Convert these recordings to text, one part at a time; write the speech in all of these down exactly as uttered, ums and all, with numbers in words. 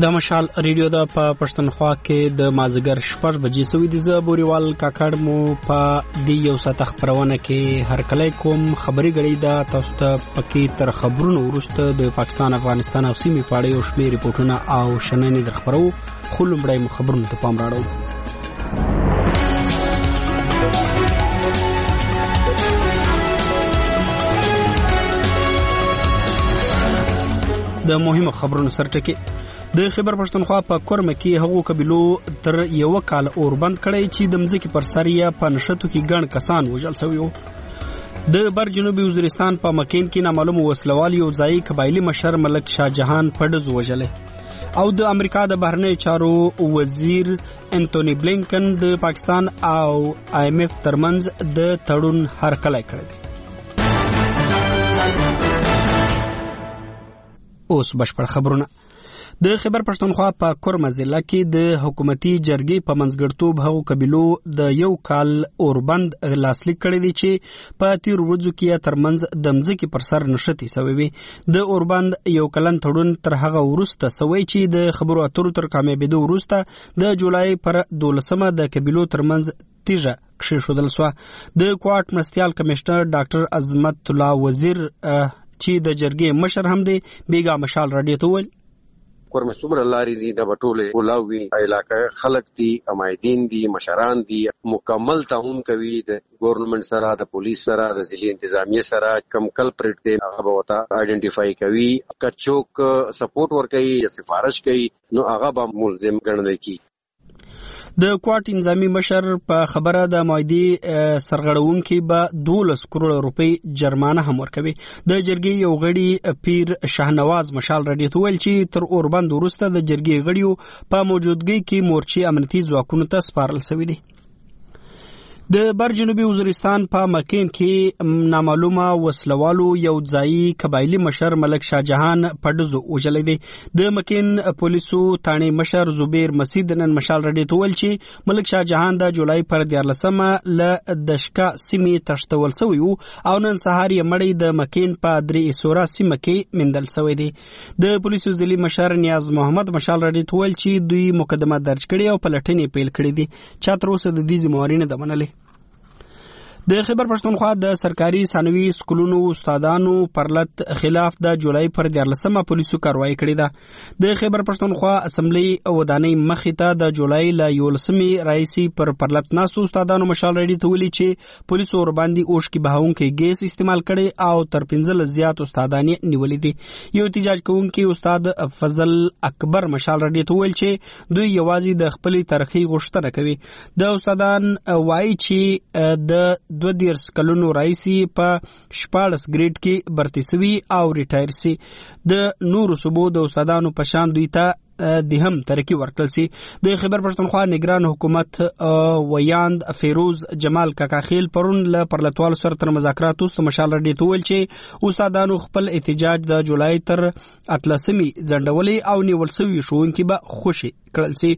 د مشال ریډیو د په پښتونخوا کې د مازیګر شپږ بجې سوي د زبوريوال کاکړ مو په دی یو ساعت خبرونه کې هر کله کوم خبري غړي د تاسو ته پکې تر خبرونو ورسته د پاکستان افغانستان او سیمې په اړه یو شمېر ریپورتونه او شننې در خبرو خو لومړی خبرونه ته پام راړو. د مهمو خبرونو سرټکی د خیبر پښتونخوا په کورمه کې هغو قبيلو تر یو کال اوربند کړی چې د مځکې پر سر یې په نشټو کې ګڼ کسان وژل شوي وو. د بر جنوبي وزیرستان په مکین کې نامعلوم وسلوال یو ځای قبایلی مشر ملک شاه جهان پډز وژلې او د امریکا د بهرنی چارو وزیر انټونی بلینکن د پاکستان او آی ایم ایف ترمنځ د تړون هرکلی کړی دی. اوس بشپړ خبرونه. د خیبر پښتونخوا په کورمه ضلع کې د حکومتي جرګې په منځګړتوب هغو قبیلو د یو کال اوربند لاسلیک کړی دی چې په تیر ورځو کې ترمنځ د مځکې پر سر نښتې سوی وي. د اوربند یو کلن تړون تر هغه وروسته سوی چې د خبرو اترو تر کامیابېدو وروسته د جولای پر دولسمه د قبیلو ترمنځ تیږه کښېښودل سوه. د کوټ مرستیال کمشنر ډاکټر عظمت الله وزیر چې د جرګې مشر هم دی بیګا مشال راډیو ته وویل کورمه څومره لارې دي د بټولې ولاوي علاقه خلک دي امایدین دي مشران دي مکمل تعاون کوي د ګورنمنت سره د پولیس سره د ضلعي انتظامیه سره کم کلپریټ دی هغه وتا آئیډنټیفای کوي کچوک سپورټ ور کوي یا سفارش کوي نو هغه به ملزم ګڼل کی. د کوټ انضامي مشر په خبره د مایدی سرغړونکي به دولس کروڑ روپۍ جرمانه هم ورکوي. د جرګې یو غړي پیر شاهنواز مشال راډیو ته ویل چې تر اوربند وروسته د جرګې غړیو په موجودګۍ کې مورچې امنیتي ځواکونو ته سپارل شوي دي. د بر جنوبي وزیرستان په مکین کې نامعلومه وسلوالو یو ځایي قبایلی مشر ملک شاه جهان پډزو وژلی دی. د مکین پولیسو تاڼې مشر زبیر مسید نن مشال راډیو ته ویل چې ملک شاه جهان د جولای پر دیارلسمه له دشکا سیمې تښتول سوی و او نن سهار یې مړی د مکین په درې اسوره سیمه کې موندل سوی دی. د پولیسو ضلعي مشر نیاز محمد مشال راډیو ته ویل چې دوی مقدمه درج کړې او پلټنې پیل کړې دي. چا تر اوسه د دې ذمهواري نه ده منلې. د خیبر پښتونخوا د سرکاري ثانوي سکولونو استادانو پرلط خلاف د جولای پر دیارلسمه پولیسو کاروایی کړې ده. د خیبر پښتونخوا اسمبلی ودانۍ مخې ته د جولای له یولسمې راهیسې پر پرلط ناستو استادانو مشال راډیو ته ویلي چې پولیسو ورباندې اوښکې بهونکی ګیس استعمال کړی او تر پنځلس زیات استادان یې نیولي دي. یو احتجاج کوونکی استاد فضل اکبر مشال راډیو ته ویل چې دوی یوازې د خپلې ترقۍ غوښتنه کوي. د استادان وایي چې د دو دیرس کلونو راهیسې په شپاړس ګریډ کې برتي سوي او ریټایر سي. د نورو صوبو د استادانو په شان دوی ته د هم ترقي ورکړل سي. د خیبر پښتونخوا نگران حکومت ویاند فیروز جمال کاکاخیل پرون له پرلطوالو سره تر مذاکراتو وروسته مشال راډیو ته ویل چې استادانو خپل احتجاج د جولای تر اتلسمې ځنډولی او نیول سوي ښوونکي به خوشي کړل سي.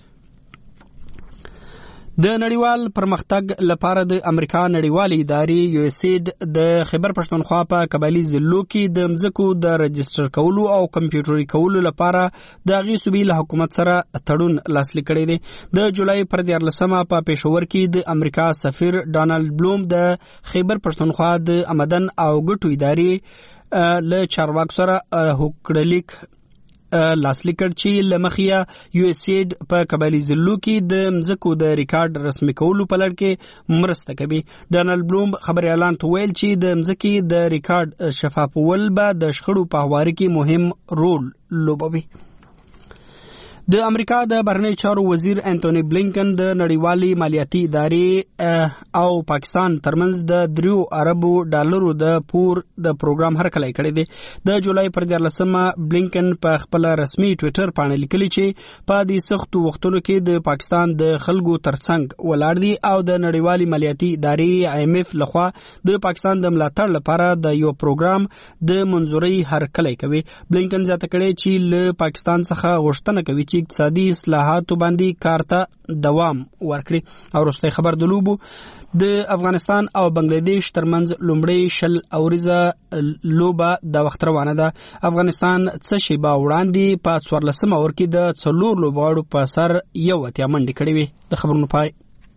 د نړیوال پرمختګ لپاره د امریکا نړیوالې ادارې یو ایس ایډ د خیبر پښتونخوا په قبایلي ضلعو کې د مځکو د رجسټر کولو او کمپیوټري کولو لپاره د هغې صوبې له حکومت سره تړون لاسلیک کړی دی. د جولای پر دیارلسمه په پېښور کې د امریکا سفیر ډانلډ بلوم د خیبر پښتونخوا د آمدن او ګټو ادارې له چارواکو سره هوکړلیک لاسلیک کړ چې له مخې یو ایس ایډ په قبایلي ضلعو کې د مځکو د ریکارډ رسمي کولو په لړ کې مرسته کوي. ډانلډ بلوم خبريالان ته ویل چې د مځکې د ریکارډ شفافول به د شخړو په هواري کې مهم رول لوبوي. د امریکا د بهرنی چارو وزیر انټونی بلینکن د نړیوالې مالیاتي ادارې او پاکستان ترمنځ د دریو اربو ډالرو د پور د پروګرام هرکلی کړی دی. د جولای پر دیارلسمه بلینکن په خپل رسمي ټویټر باندې لیکلي چې په دې سختو وختونو کې د پاکستان د خلکو ترڅنګ ولاړ دي او د نړیوالې مالیاتي ادارې آی ایم ایف لخوا د پاکستان د ملاتړ لپاره د یو پروګرام د منظوري هرکلی کوي. بلینکن زیاته کړی چې له پاکستان څخه غوښتنه کوي چې سیاسي اقتصادي اصلاحاتو باندې کار ته دوام ورکړي. او وروستی خبر د لوبو د افغانستان او بنگلاديش ترمنځ لومړی شل اوریزه لوبه د وخت روانه ده. افغانستان څه شیبه وړاندې په څوارلسمه اوور کې د څلور لوبغاړو په سر یو اتیا منډې کړې وې. د خبرونو پای.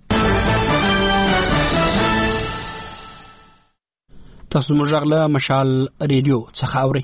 تاسو موږ غله مشال ریډیو څخه اورئ.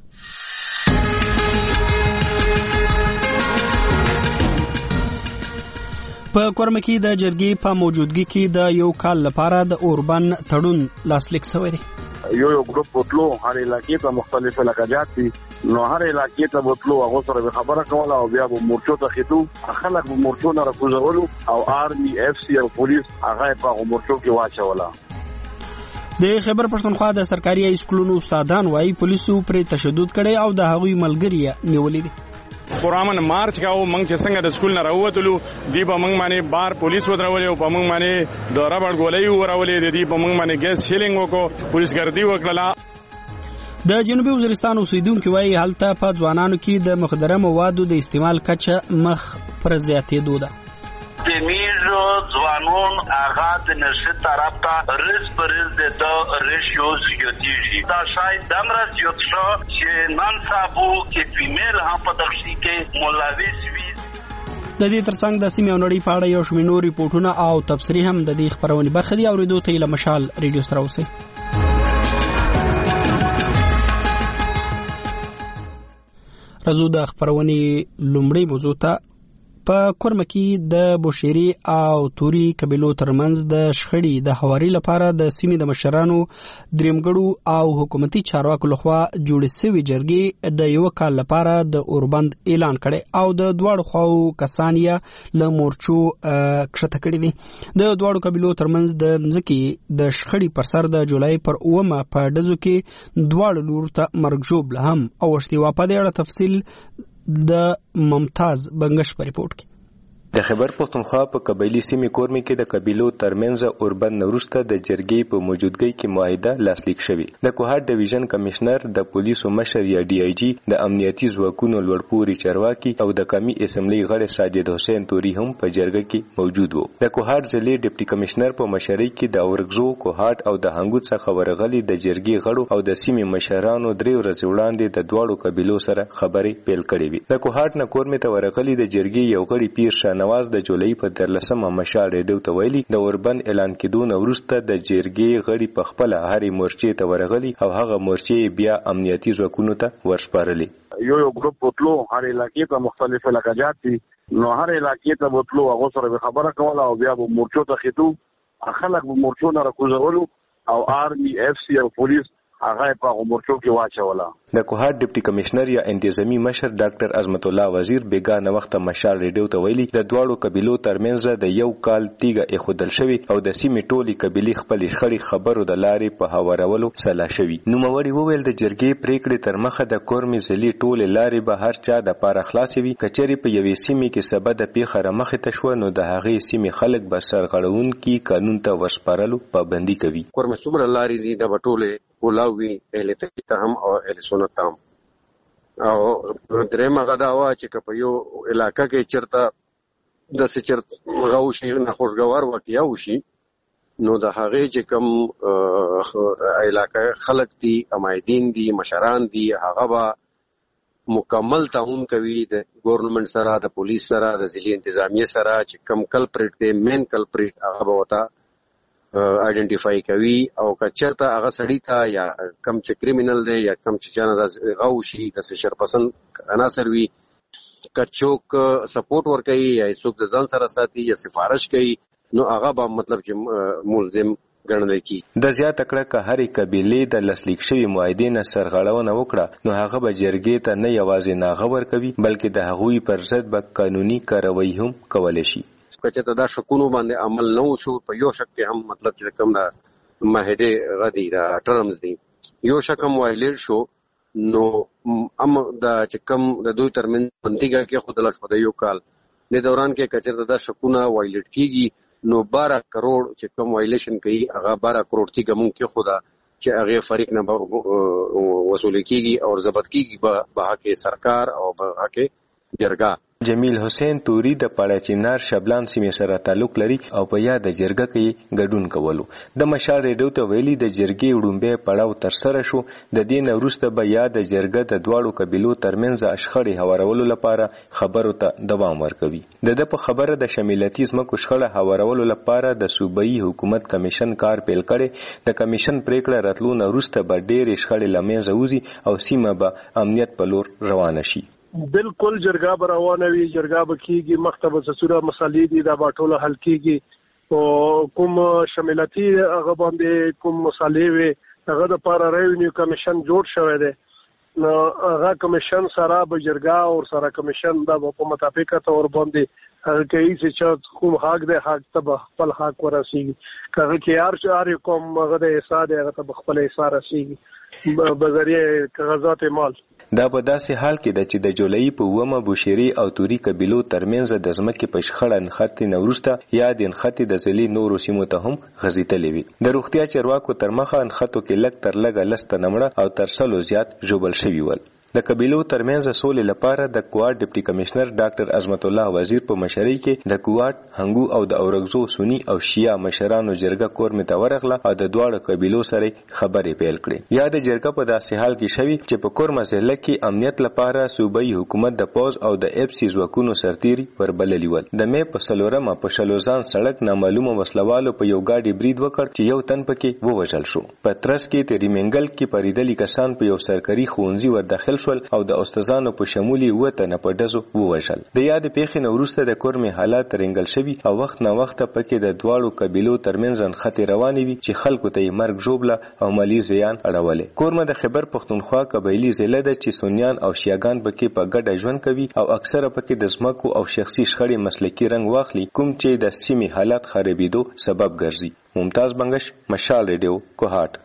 په کورمه کې د جرګې په موجودګي کې د یو کال لپاره د اوربن تړون لاسلیک شوی دی. یو یو ګروپ بوتلو هر علاقې ته مختلف علاقات دي، نو هر علاقې ته بوتلو هغه سره خبره کوله او بیا به مورچو ته خېدو، خلک به مورچو نه راکوزولو او آرمي اف سی او پولیس هغه په مورچو کې واچوله. د خیبر پښتونخوا د سرکاري اسکولونو استادان وايي پولیسو پر تشدد کړي او د هغوی ملګری نیولې دي. پرامن مارچ کاو منګ چې څنګه د سکول نه راووتلو دی په منګ باندې بار پولیس ودرولې او په منګ باندې د ربړ ګولۍ ورولې دی په منګ باندې ګیس شیلینګ وکړو، پولیس ګردي وکړه. د جنوبي وزیرستان اوسیدونکو وايي هلته په ځوانانو کې د مخدره موادو د استعمال کچه مخ پر زیاتېدو ده. د میزو ځوانون هغه د نشه طرف ته رز پرز د ریشیو زیاتېږي. دا شاید دمره زیات شو چې نن سبا کې فیمیل هم په دغشي کې ملوث وي. د دې ترڅنګ د سیمې او نړۍ په اړه یو شمېر نور ریپورټونه او تبصرې هم د دې خبرونې برخه دي. اورېدو ته له مشال ریډیو سره اوسئ. راځو د خبرونې لومړۍ موضوع ته. په کورمه کې د بوشيري او توري قبيلو ترمنځ د شخړې د هواري لپاره د سیمې د مشرانو دریمګړو او حکومتي چارواکو لخوا جوړې شوې جرګې د یو کال لپاره د اوربند اعلان کړي او د دواړو خواو کسان یې له مورچو کښته کړي دي. د دواړو قبيلو ترمنځ د ځمکې د شخړې پر سر د جولای پر اومه په ډزو کې دواړو لورو ته مرګ ژوبله هم اوښتې وه. په دې اړه تفصیل د ممتاز بنگش په ریپورت کې. د خیبر پښتونخوا په قبایلی سیمې کورمې کې د قبیلو ترمنځ اوربند وروسته د جرګې په موجودګۍ کې معاهده لاسلیک شوې. د کوهاټ ډیویژن کمشنر، د پولیسو مشر یا ډي آی جی، د امنیتي ځواکونو لوړپوړي چارواکي او د قومي اسمبلی غړی ساجد حسین توري هم په جرګه کې موجود وو. د کوهاټ ضلعي ډیپټي کمشنر په مشرۍ کې د اورګزو، کوهاټ او د هنګو څخه ورغلي د جرګې غړو او د سیمې مشرانو درې ورځې وړاندې د دواړو قبیلو سره خبرې پیل کړې وې. د کوهاټ نه کورمې ته ورغلي د جرګې یو غړي پیر شاه نواز د جولای په درلسمه مشال ریډیو ته ویلي د اوربند اعلان کېدو نه وروسته د جرګې غړي په خپله هرې مورچې ته ورغلي او هغه مورچې بیا امنیتي ځواکونو ته ورسپارلې. یو یو ګروپ بوتلو هر علاقې ته مختلف علاقات دي، نو هر علاقې ته بوتلو هغه سره خبره کوله او بیا به مورچو ته خېدو، خلک به مورچو نه راکوزولو او آرمي اف سی او پولیس هغه په مورچو کې واچوله. د کوهاټ ډیپټي کمشنر یا انتظامی مشر ډاکټر عظمت الله وزیر بیگانه وخت مشال ریډیو ته ویلي د دواړو قبیلو ترمنځ د یو کال تیګه ایښودل شوی او د سیمې ټولې قبیلې خپل شخړې خبرو د لارې په هوارولو سلا شوی. نوموړي وویل د جرګې پریکړې تر مخه د کورمې ضلعي ټولې لارې به هر چا د پاره خلاصې وي. کچېرې په یوې سیمې کې سبا د پیښه رامخې ته شوه نو د هغې سیمې خلک به سرغړونکي قانون ته ورسپارلو پابندي کوي. کورمې څومره لارې دي د ټولې ولاوي اهل تقیته هم او اهل سنت هم او درېمه غدا وا چې په یو علاقې کې چرته د سچرت غوشي نه خوشګوار واقعیا وشي نو د هغه چې کوم علاقې خلک دي، امایدین دي، مشران دي، هغه با مکمل تعاون کوي د ګورنمنت سره، د پولیس سره، د ضلعي انتظامیه سره چې کم کلپریټ دی مین کلپریټ هغه به وتا آئیډنټیفای کوي او کچرته هغه سړی ته یا کم چې کریمینل دی یا کم چې چانه د غوشي د شرپسند عناصر وي کچوک سپورټ ور کوي یا څوک د ځان سره ساتي یا سفارش کوي نو هغه به مطلب چې ملزم ګڼل کی. د زیات کړه که هرې قبیلې د لاسلیک شوي معاهدې نه سرغړونه وکړه نو هغه به جرګې ته نه یوازې ناغه ورکوي بلکې د هغوی پر ضد به قانوني کاروایی هم کولی شي. کچه ته دا شکونو باندې عمل نه وشو په یو شک کې هم مطلب چې کوم دا معاهده غدي دا ټرمز دي یو شک هم وایلیټ شو نو ام دا چې کوم د دوی ترمن منتیګه کې خود لا شو د یو کال د دوران کې کچه ته دا شکونه وایلیټ کیږي نو بارہ کروڑ چې کوم وایلیشن کوي هغه بارہ کروڑ تیګه مونږ کې خدا چې هغه فریق نه وصول کیږي او ضبط کیږي به حق سرکار او به حق جرګه. جمیل حسین توري د پاړاچینار شبلان سیمې سره تعلق لري او په یاد جرګه کې ګډون کولو. د مشال ریډیو ته ویلي د جرګې وړومبی پړاو ترسره شو. د دې نه وروسته به یاد جرګه د دواړو قبیلو ترمنځ شخړې هوارولو لپاره خبرو ته دوام ورکوي. د د په خبره د شمالتي ځمکو شخړه هوارولو لپاره د صوبایي حکومت کمیشن کار پیل کړي. د کمیشن پریکړه راتلو نه وروسته به ډېرې شخړې له منځه وځي او سیمه به امنیت په لور روانه شي. بالکل جرګه به روانه وي، جرګه به کېږي، مخته به څه مسالې دي دا به ټوله حل کېږي او کوم شمالتي هغه باندې کوم مسالې وي هغه دپاره ریونیو کمیشن جوړ شوی دی. نو هغه کمیشن سره به جرګه او سره کمیشن دا به په مطابقه طور باندې هغه کوي چې کوم حق دی حق ته به خپل حق ورسېږي. که هغه کې هر کوم هغه د حصه دی هغه ته به خپل حصه رسېږي بذریعه کاغذات مال. دا په داسې حال کې ده چې د جولای په اوومه بوشيري او توري قبیلو ترمنځ د ځمکې په شخړه نښتې نه وروسته یا د نښتې د ځلې نورو سیمو ته هم غځېدلې وي. د روغتیا چارواکو تر مخه نښتو کې لږ تر لږه لس تنه مړه او تر سلو زیات ژوبل شوي ول. د قبیلو ترمنځ سولې لپاره د کواد ډیپټي کمشنر ډاکټر عظمت الله وزیر په مشرۍ کې د کواد هنګو او د اورګزو سنی او شیعه مشرانو جرګه کورمې ته ورغله او د دواړو قبیلو سره خبرې پیل کړې. یا د جرګه په داسې حال کې شوي چې په کورمه ضلع کې امنیت لپاره صوبایي حکومت د پوز او د اف سی ځواکونو سرتیري وربللي ول. د مې په څلورمه په شلوزان سړک نامعلومه وسلوالو په یو ګاډي برید وکړ چې یو تن پکې ووژل شو. په ترڅ کې تریمنګل کې پریدلي کسان په یو سرکاري ښوونځي ور داخل شول او د استادانو په شمولي وته نه په ډزو ووژل. د یاد پیښې نه وروسته د کورمې حالات رنګل شوي او وخت نه وخت پکې د دواړو قبیلو ترمنځ نښتې روانې وي چې خلکو ته یې مرګ ژوبله او مالي زیان اړولی. کورمه د خیبر پښتونخوا قبایلي ضلع ده چې سنیان او شیعاګان پکې په ګډه ژوند کوي او اکثره پکې د ځمکو او شخصي شخړې مسلکي رنګ واخلي کوم چې د سیمې حالات خرابېدو سبب ګرځي. ممتاز بنگش، مشال ریډیو، کوهاټ.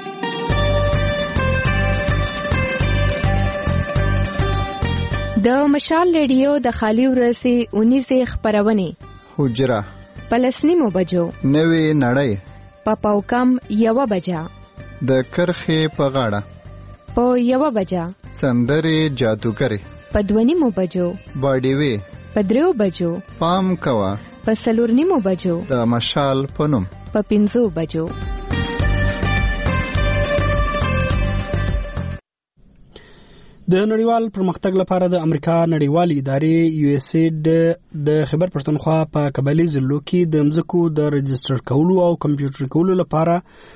د مشال ریډیو د خالی ورځې اونیزه خبرونه حجره پلسنیمو بجو نوې نړۍ په پاوکم یو بجا د کرخې په غاړه په یو بجا سندرې جادوګرې په دونیمو بجو باډیوي په دریو بجو پام کوا په سلورنیمو بجو د مشال په نوم په پنځو بجو. د نړیوال پرمختګ لپاره د امریکا نړیوالې ادارې یو اس اید د خیبر پښتونخوا په قبایلي ضلعو کې د مځکو د رجستر کولو او کمپیوټر کولو لپاره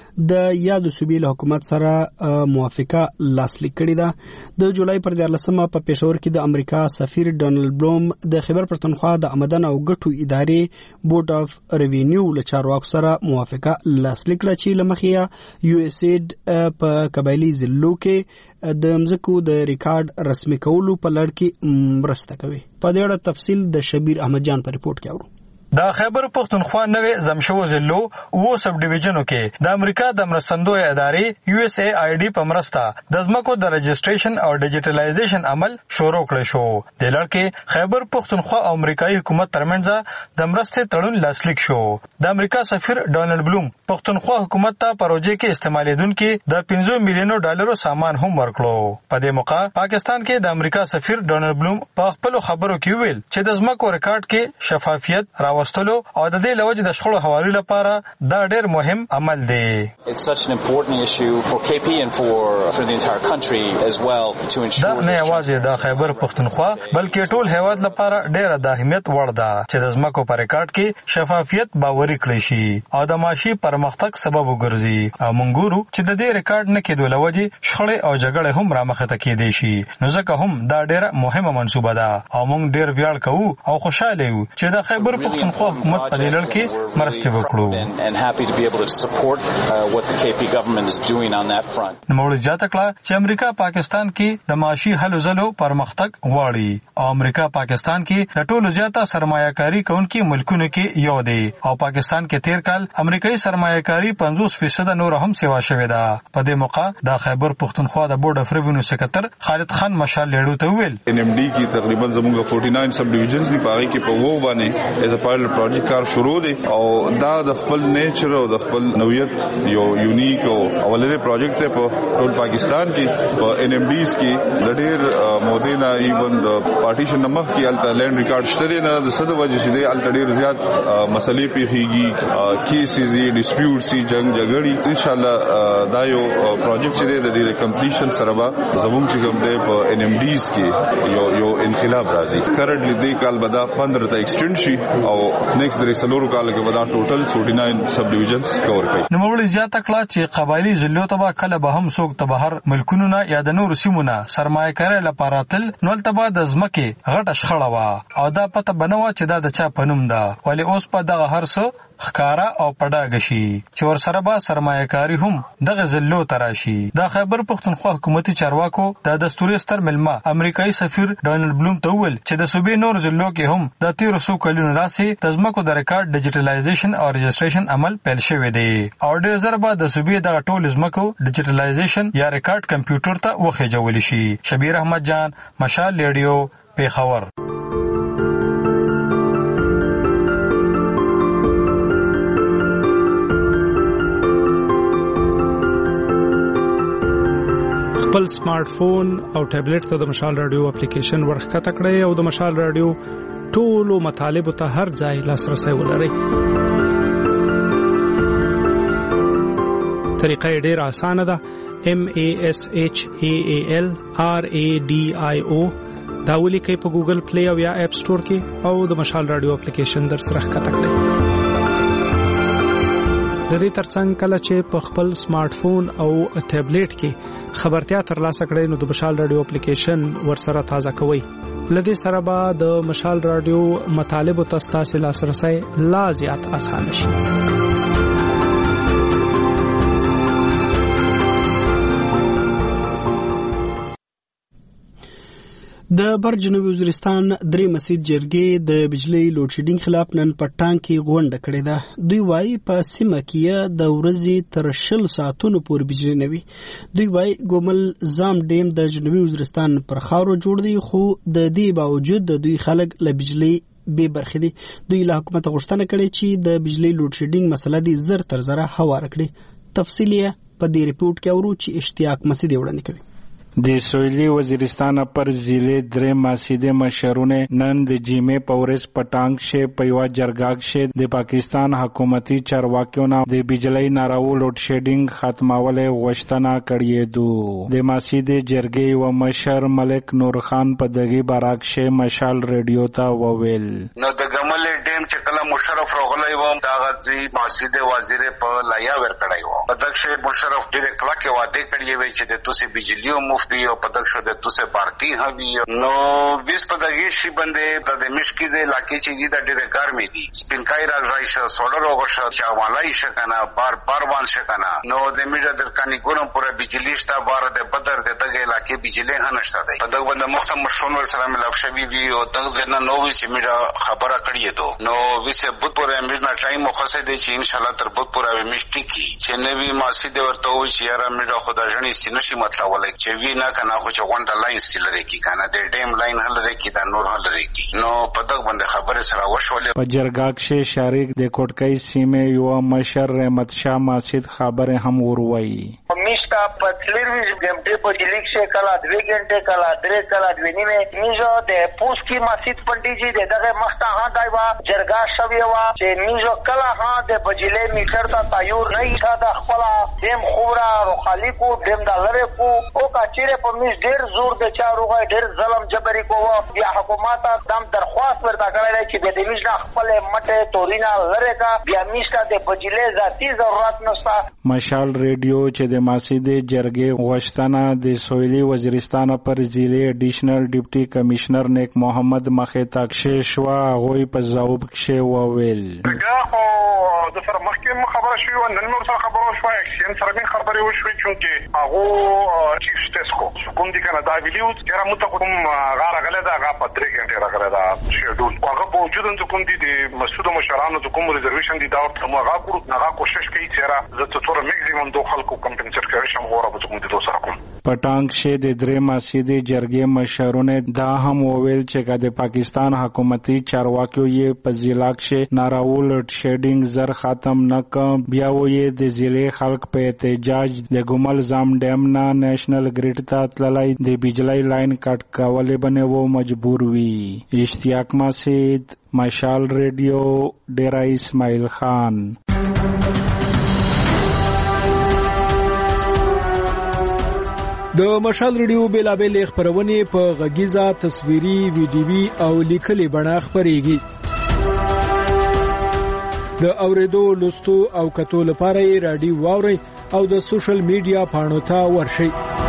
د یاد صوبې له حکومت سره موافقه لاسلیک کړې ده. د جولای پر دیارلسمه په پېښور کې د امریکا سفیر ډونالد بلوم د خیبر پښتونخوا د آمدن او ګټو ادارې بورډ اف ریوینیو له چارواکو سره موافقه لاسلیک کړه چې له مخې یو اس اید په قبایلي ضلعو کې د مځکو د ریکارډ رسمي کولو په لړ کې مرسته کوي. په دې اړه تفصیل د شبیر احمد جان په ریپورت کې اورو. د خیبر پښتونخوا نوې زمشو ضلعو و سب ډیویژنو کې د امریکا د مرستندوی ادارې یو اس ای آی ډي په مرسته د ځمکو د رجسټریشن او ډیجیټلایزیشن عمل شروع کړی شو. د لړ کې خیبر پښتونخوا او امریکایي حکومت ترمنځ د مرستې تړون لاسلیک شو. د امریکا سفیر ډونالد بلوم پښتونخوا حکومت ته پروژې کې استعمالیدونکو د پنځه میلیونو ډالرو سامان هم ورکړو. په دې موقع پاکستان کې د امریکا سفیر ډونالد بلوم په خپل خبرو کې ویل چې د ځمکو ریکارډ کې شفافیت راوستلو او د دې لوجه د شخړو حوالې لپاره دا ډېر مهم عمل دی. It's such an important issue for K P and for for the entire country as well to ensure دا نه یوازې د خیبر پښتونخوا بلکې ټول هیواد لپاره ډېر د اهمیت وړ ده چې د ځمکو په ریکارډ کې شفافیت باوري کړی شي او د معاشي پرمختګ سبب وګرځي. او موږ ګورو چې د دې ریکارډ نه کېدو لوجه شخړې او جګړې هم رامخه ته کېدې شي. نو ځکه هم دا ډېر مهمه منصوبه ده او موږ ډېر ویاړ کوو او خوشاله یو چې د خیبر پښتونخوا حکومت په دې لړ کې مرسته وکړو. and happy to be able to support uh, what the K P government is doing on that front. نوموړي زیاته کړه چې امریکا پاکستان کې د معاشي هلو ځلو پرمختګ غواړي او امریکا پاکستان کې د ټولو زیاته سرمایه‌کاري کوونکي ملکونو کې یو دی او پاکستان کې تیر کال امریکایي سرمایه‌کاري پنځوس فیصد نور هم سیوا شوې ده. په دې موقع د خیبر پښتونخوا د بورډ اف ریوینیو سکرټر خالد خان مشال لیډو ته ویل ان ایم ډي کې تقریبا زموږ چالیس سب ډیویژنز دی پاره کې په وو باندې ایز ا پایلټ پروژیکټ کار شروع دی او دا د خپل نیچر او د خپل نوعیت یو یونیک او اولنی پروژیکټ دی په ټول پاکستان کې په ان ایم ډیز کې د ډېر مودینا ایون د پارټیشن نمخ کې الټا لینډ ریکارډ شته نه د صد وجه چې دی الټا ډېر زیات مسلې پیخیږي کیسز یې ډیسپیوټس یې جنگ جګړې ان شاء الله دا یو پروژیکټ چې دی د دې کمپلیشن سره به زموږ چې کوم دی په ان ایم ډیز کې یو یو انقلاب راځي کرنټلی دې کال به دا پندرہ ته ایکسټند شي او نیکسټ درې څلورو کال کې به دا ټوټل فورټي ناین سب ډیویژنز کور کوي. نوموړي زیاته کړه چې قبایلی ضلعو ته به کله به هم څوک ته بهر ملکونو نه یا د نورو سیمو نه سرمایه کاري لپاره تل نو ته به د ځمکې غټه شخړه وه او دا پته به نه وه چې دا د چا په نوم ده ولې اوس په دغه هر څه ښکارا او پډاګه شي چې ورسره به سرمایه کاري هم دغه ضلعو ته راشي. دا خیبر پښتونخوا حکومتي چارواکو د دستوري ستر ملما امریکایي سفیر ډونالډ بلوم ته وویل چې د صوبې نور ضلعو کې هم د تیرو څو کلونو راهیسې د ځمکو د ریکارډ ډیجیټلایزیشن او رجسټریشن عمل پیل شوی دی او ډېر زر به د صوبې دغه ټول ځمکو ډیجیټلایزیشن یا ریکارډ کمپیوټر ته وخېجولی شي. شبیر احمد جان، مشال ریډیو، پیښور. خپل سمارټ فون او ټابلیټ ته د مشال رادیو اپلیکیشن ورښکته کړئ او د مشال رادیو ټولو مطالبو ته هر ځای لاسرسی ولرئ. طریقه یې ډېره اسانه ده. M A S H A A L R A D I O دا ولیکئ په ګوګل پلی او یا اپ سٹور کې او د مشال رادیو اپلیکیشن در سره ښکته کړئ. د دې ترڅنګ کله چې په خپل سمارټ فون او ټابلیټ کې خبرتیا ترلاسه کړئ نو د مشال رادیو اپلیکیشن ورسره تازه کوئ. لدې سره به د مشال رادیو مطالبو ته ستاسو لاسرسی لا زیات اسانه شي. د بر جنوبي وزیرستان درې مسجد جرګې د بجلی لوډ شیډینګ خلاف نن په ټانګ کې غونډه کړې ده. دوی وایي په سیمه کې د ورځې تر شل ساعتونو پورې بجلی نه وي. دوی وایي ګومل زام ډیم د جنوبي وزیرستان پر خاورو جوړ دی خو د دې باوجود د دوی خلک له بجلی بې برخې دي. دوی له حکومت غوښتنه کړې چې د بجلی لوډ شیډینګ مسله دې زر تر زره هواره کړي. تفصیل یې په دې ریپورت کې اورو چې اشتیاق مسعود وړاندې کړي. د سویلی وزیرستان پر ضلع درې مسجد مشرونه نن د جمعې په ورځ په ټانګ شه په یو جرګه شه د پاکستان حکومتي چارواکیو نه د بجلی ناراو لوډ شیډینګ ختمولې غوښتنه کړې ده. د مسجد جرګې و مشر ملک نور خان په دغه باراک شه مشال ریډیو ته وویل نو د ګمل ډیم چې کله مشرف راغلی و دا غزي مسجد وزیر په لایا ور کړی و په دغه مشرف ډېر کلکه وعده کړی وی چې د توسي بجلی او دی او پدک شو د توسه بارتی هوی نو بیس پدغی شي باندې د مشکی د علاقې چې د ډېر ګرمي دي سپینکای راځي ش سولر وغوښه چې مالای شکنه بار بار وان شکنه نو د میډه د کانی ګورم پورا بجلی شتا بار د بدر د دغه علاقې بجلی هنشته دی په دغه باندې مختم مشون ور سره ملاب شوی وی او دغه نه نو چې میډه خبره کړی ته نو وسه بوت پورا میډه ټایم مخصه دی چې ان شاء الله تر بوت پورا مشتی کی چې نوی ماسي د ورته و چې یاره میډه خدای جنې سینشي مطلب ولای چې وی نه کنه خو چې غونډه لاین ستل لري کی کنه د ډیم لاین هل لري کی دا نور هل لري کی نو په دغه باندې خبره سره وشولې. په جرګه کې شریک د کوټکای سیمه یو مشر رحمت شاه مسجد خبره هم وروي میشتا په تلویزیون غمټه په لیک شه کلا دوه غنټه کلا درې کلا دوه نیمه میجو د پوس کی مسجد پنډي جی دغه مخته ها دایوا جرګه شوی وا چې میجو کلا ها د بجلی میټر ته تایور نه ایښه د خپل دیم خورا او خالقو دیم د لری کو او کا چیرې په میش ډیر زور د چاروغه ډیر ظلم جبري کوو بیا حکومت دم درخواست ورته کړی چې د دې میش خپل مټه تورینا لری کا بیا میشته د بجلی ذاتی ضرورت نشته. مشال ریډیو چې د مسجد جرګې غوښتنه د سویلی وزیرستان پر ضلع اډیشنل ډیپټي کمشنر نیک محمد مخه تاکشه شو غوي په ځواب کې وویل د سره مخکې خبره شوې و نن نور سره خبره شوه اکسین سره مې خبرې وشوې چونکې هغه چیف سټیسکو کوم دي کنه دا ویلیوز چې موږ ته کوم غاره غله دا غا په درې غنټې راغله دا شیډول هغه په وجود د کوم دي د مسعود مشرانو د کوم ریزرویشن دي دا ورته موږ غا کړو هغه کوشش کوي چې را زه ته تر میکسیمم دوه خلکو کمپنسیټ کوي شم غوړه به کوم د سره کوم پټانګ شه د درې ماسیدي جرګې مشرونه دا هم وویل چې د پاکستان حکومتي چارواکیو یې په ضلع کې ناراول شیډینګ زر ختم نکم بیا وې د ضلع خلک په احتجاج د ګمل زام ډیم نه نېشنل ګریډ ته تللای د بجلی لاین کټ کولې بنه وو مجبور وی اشتیاق ماسید مشال ریډیو ډیرا اسماعیل خان د مشال ریډیو بیلابل خبرونه په غږیزه تصویري ویډیوي او لیکلي بڼه خبريږي د اوریدو لوستو او کتو لپاره رادیو واوري او د سوشل میډیا پاڼو ته ورشي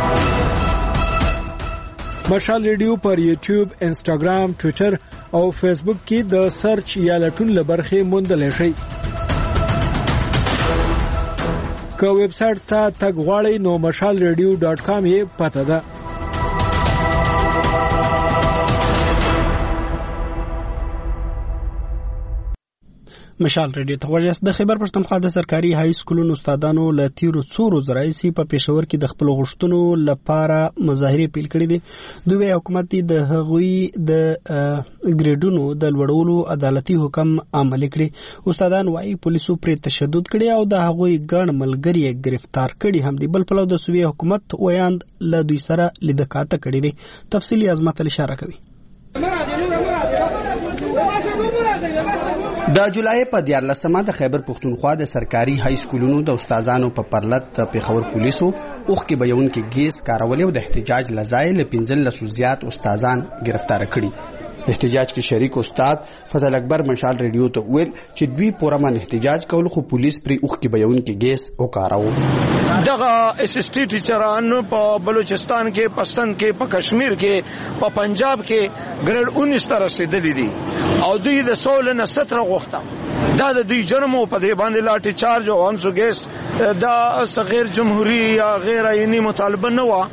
مشال ریډیو پر یوټیوب انسټاګرام ټوئیټر او فیسبوک کې د سرچ یا لټون لبرخه موندل شي که ویب سټ ته تګ غواړئ نو مشال ریډیو ډاټ کام یې پته ده مشال ریډیو ته ورجاست د خیبر پښتونخوا د سرکاري های سکولونو استادانو له تیرو څورو زرایسي په پېښور کې د خپل غوښتنو لپاره مظاهره پیل کړې دي دوی حکومت د هغوی د ګریډونو د لوړولو عدالتي حکم عملي کړی استادان وايي پولیسو پر تشدد کړي او د هغوی ګڼ ملګری گرفتار کړي هم دي بل په لور د سوي حکومت ویاند له دوی سره لیدکاته کړي دي تفصیلی عظمت اشاره کوي د جولای په دیارلسمه د خیبر پښتونخوا د سرکاري های سکولونو د استادانو په پرلط د پیښور پولیسو اوخ کې بیون کې ګیس کارولې او د احتجاج لزای له پنځل لسو زیات استادان گرفتار کړي احتجاج کې شریک استاد فضل اکبر مشال ریډیو ته ویل چې دوی پورمن احتجاج کول خو پولیس پر اوخ کې بیون کې ګیس وکاراو دغه اس اس ټي ټیچران په بلوچستان کې پسند کې په کشمیر کې په پنجاب کې ګریډ انیس ته رسیدلي دي او دوی د سول نه ستر غوښته دا د دوی جرم په دې باندې لاټي چارج او انسو ګیس دا صغیر جمهوریت یا غیر عیني مطالبه نه و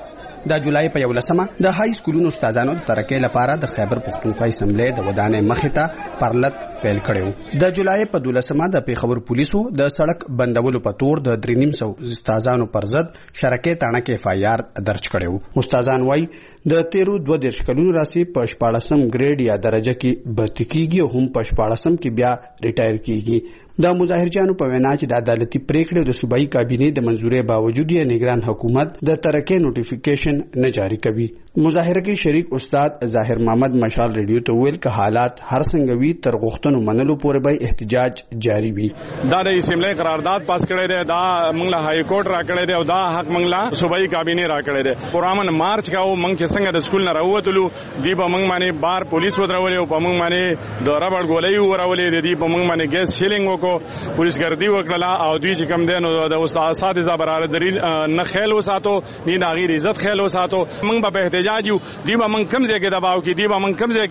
د جولای په یولسمه د های سکولونو استادانو د ترقې لپاره د خیبر پښتونخوا اسمبلی د ودانې مخې ته پرلط پیل کړو د جولای په دولسمه د پیښور پولیسو د سړک بندولو په تور د درې نیم سو استادانو پر ضد شرکې تاڼه کې اف آی آر درج کړو استادان وايي د تیرو دوه دیرش کلونو راسي په شپاړسم ګریډ یا درجه کې برتی کیږي او هم په شپاړسم کې بیا ریټایر کیږي د مظاهرجانو په وینا چې د عدالتي پریکړې د صوبایي کابینې د منځورۍ باوجود یې نگران حکومت د ترقې نوټیفیکیشن نه جاری کوي مظاهره کې شریک استاد ظاهر محمد مشال ریډیو ته ویل که حالات هر څنګه وي تر غوښتنو منلو پورې به احتجاج جاری وي دا د اسمبلی قرارداد پاس کړی دی دا موږ له های کورټ را کړی دی او دا حق موږ له صوبایي کابینې را کړی دی پرامن مارچ کاو موږ چې څنګه د سکول نه راووتلو دی په موږ باندې بار پولیس ودرولې او په موږ باندې د ربړ ګولۍ ورولې دی په موږ باندې ګیس شیلینګ وکړو پولیس ګردي وکړه او دوی چې کم دی نو د استاد اساتذه برابرۍ نه خیال وساتو نه د غیر عزت خیال وساتو موږ په احتجاج یو دی به موږ کم ځای کې دباو کې دی به موږ کم ځای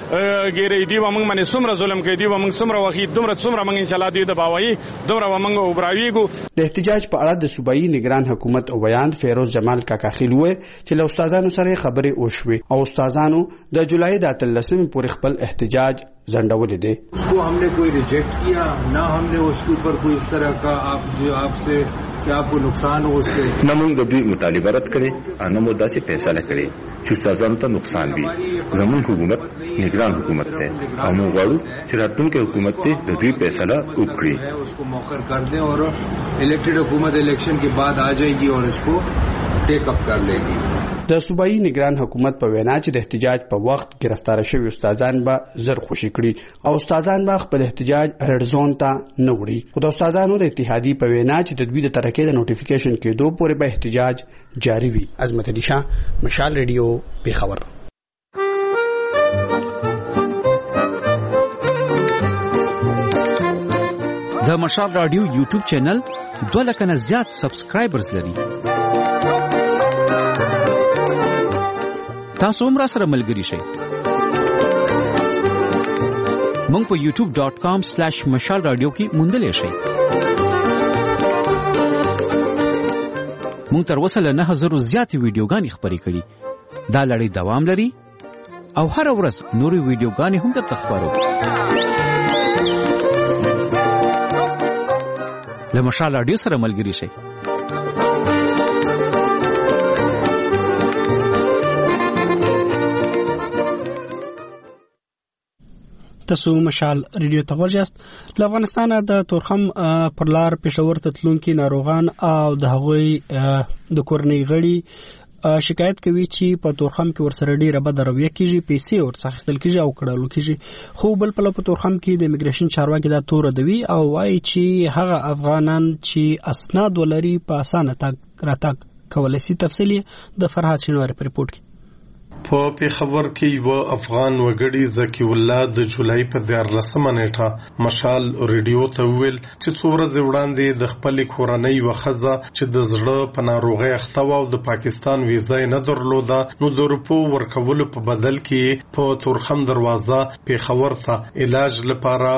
کې ګیرې دی به موږ باندې څومره ظلم کوي دی به موږ څومره وخت دومره څومره موږ ان شاء الله دی دباوي دومره به موږ وبراویږو د احتجاج په اړه د صوبایي نگران حکومت او بیان فیروز جمال کاکاخیل وې چې له استادانو سره خبرې وشوي او استادانو د جولای د اتلسمې پورې خپل احتجاج زندولې دي उसको हमने कोई रिजेक्ट किया ना हमने उसके ऊपर कोई इस तरह का आप जो आपसे कि आपको नुकसान हो उससे न موږ د دوی مطالبه رد کړي ان موږ داسې فیصله کړي چې استادانو ته نقصان وي زموږ حکومت نگران حکومت ده او موږ غواړو چې راتلونکي حکومت ته د دوی فیصله وکړي उसको मौखर कर दें और इलेक्टेड हुकूमत इलेक्शन के बाद आ जाएगी और इसको टेक अप कर लेगी د صوبایي نگران حکومت په وینا چې د احتجاج په وخت گرفتار شوی استادان به زر خوشي کړي او استادان به خپل احتجاج رډ زون ته نه وړي خو د استادانو د اتحادیې په وینا چې د دوی د ترقې د نوټیفیکیشن کېدو پورې به احتجاج جاری وي عظمت علي شاه مشال ریډیو پیښور د مشال رادیو یوټیوب چینل دوه لک نه زیات سبسکرایبرز لري تاسو هم را سره ملګری شئ مونږ په یوټیوب ډاٹ کام سلیش مشال رادیو کې موندلی شئ مونږ تر اوسه له نه زرو زیاتې ویډیوګانې خپرې کړي دا لړۍ دوام لري او هره ورځ نورې ویډیوګانې هم درته خپروو له مشال رادیو سره ملګری شئ تاسو مشال ریډیو ته ورجاست. له افغانستان د تورخم پر لار پېښور ته تلونکي ناروغان او د هغوی د کورنۍ غړي شکایت کوي چې په تورخم کې ورسره ډیره بد رویه کیږي، پیسې ورڅخه اخیستل کیږي او کړهلو کیږي. خو بل په په تورخم کې د امیګریشن چارواکي دا تور دوي او وايي چې هغه افغانان چې اسناد ولري په اسانه تاګ راتاګ کولای شي. تفصیلی د فرحات شینواری په ریپورت کې. په پیښور کې یو افغان وګړي زکی الله د جولای په دیارلسمه نیټه مشال ریډیو ته ویل چې څو ورځې وړاندې د خپل کورنۍ وخزه چې د زړه په ناروغۍ اخته و او د پاکستان ویزا نه درلوده، نو د روپو ورکولو په بدل کې په تورخم دروازه پیښور ته علاج لپاره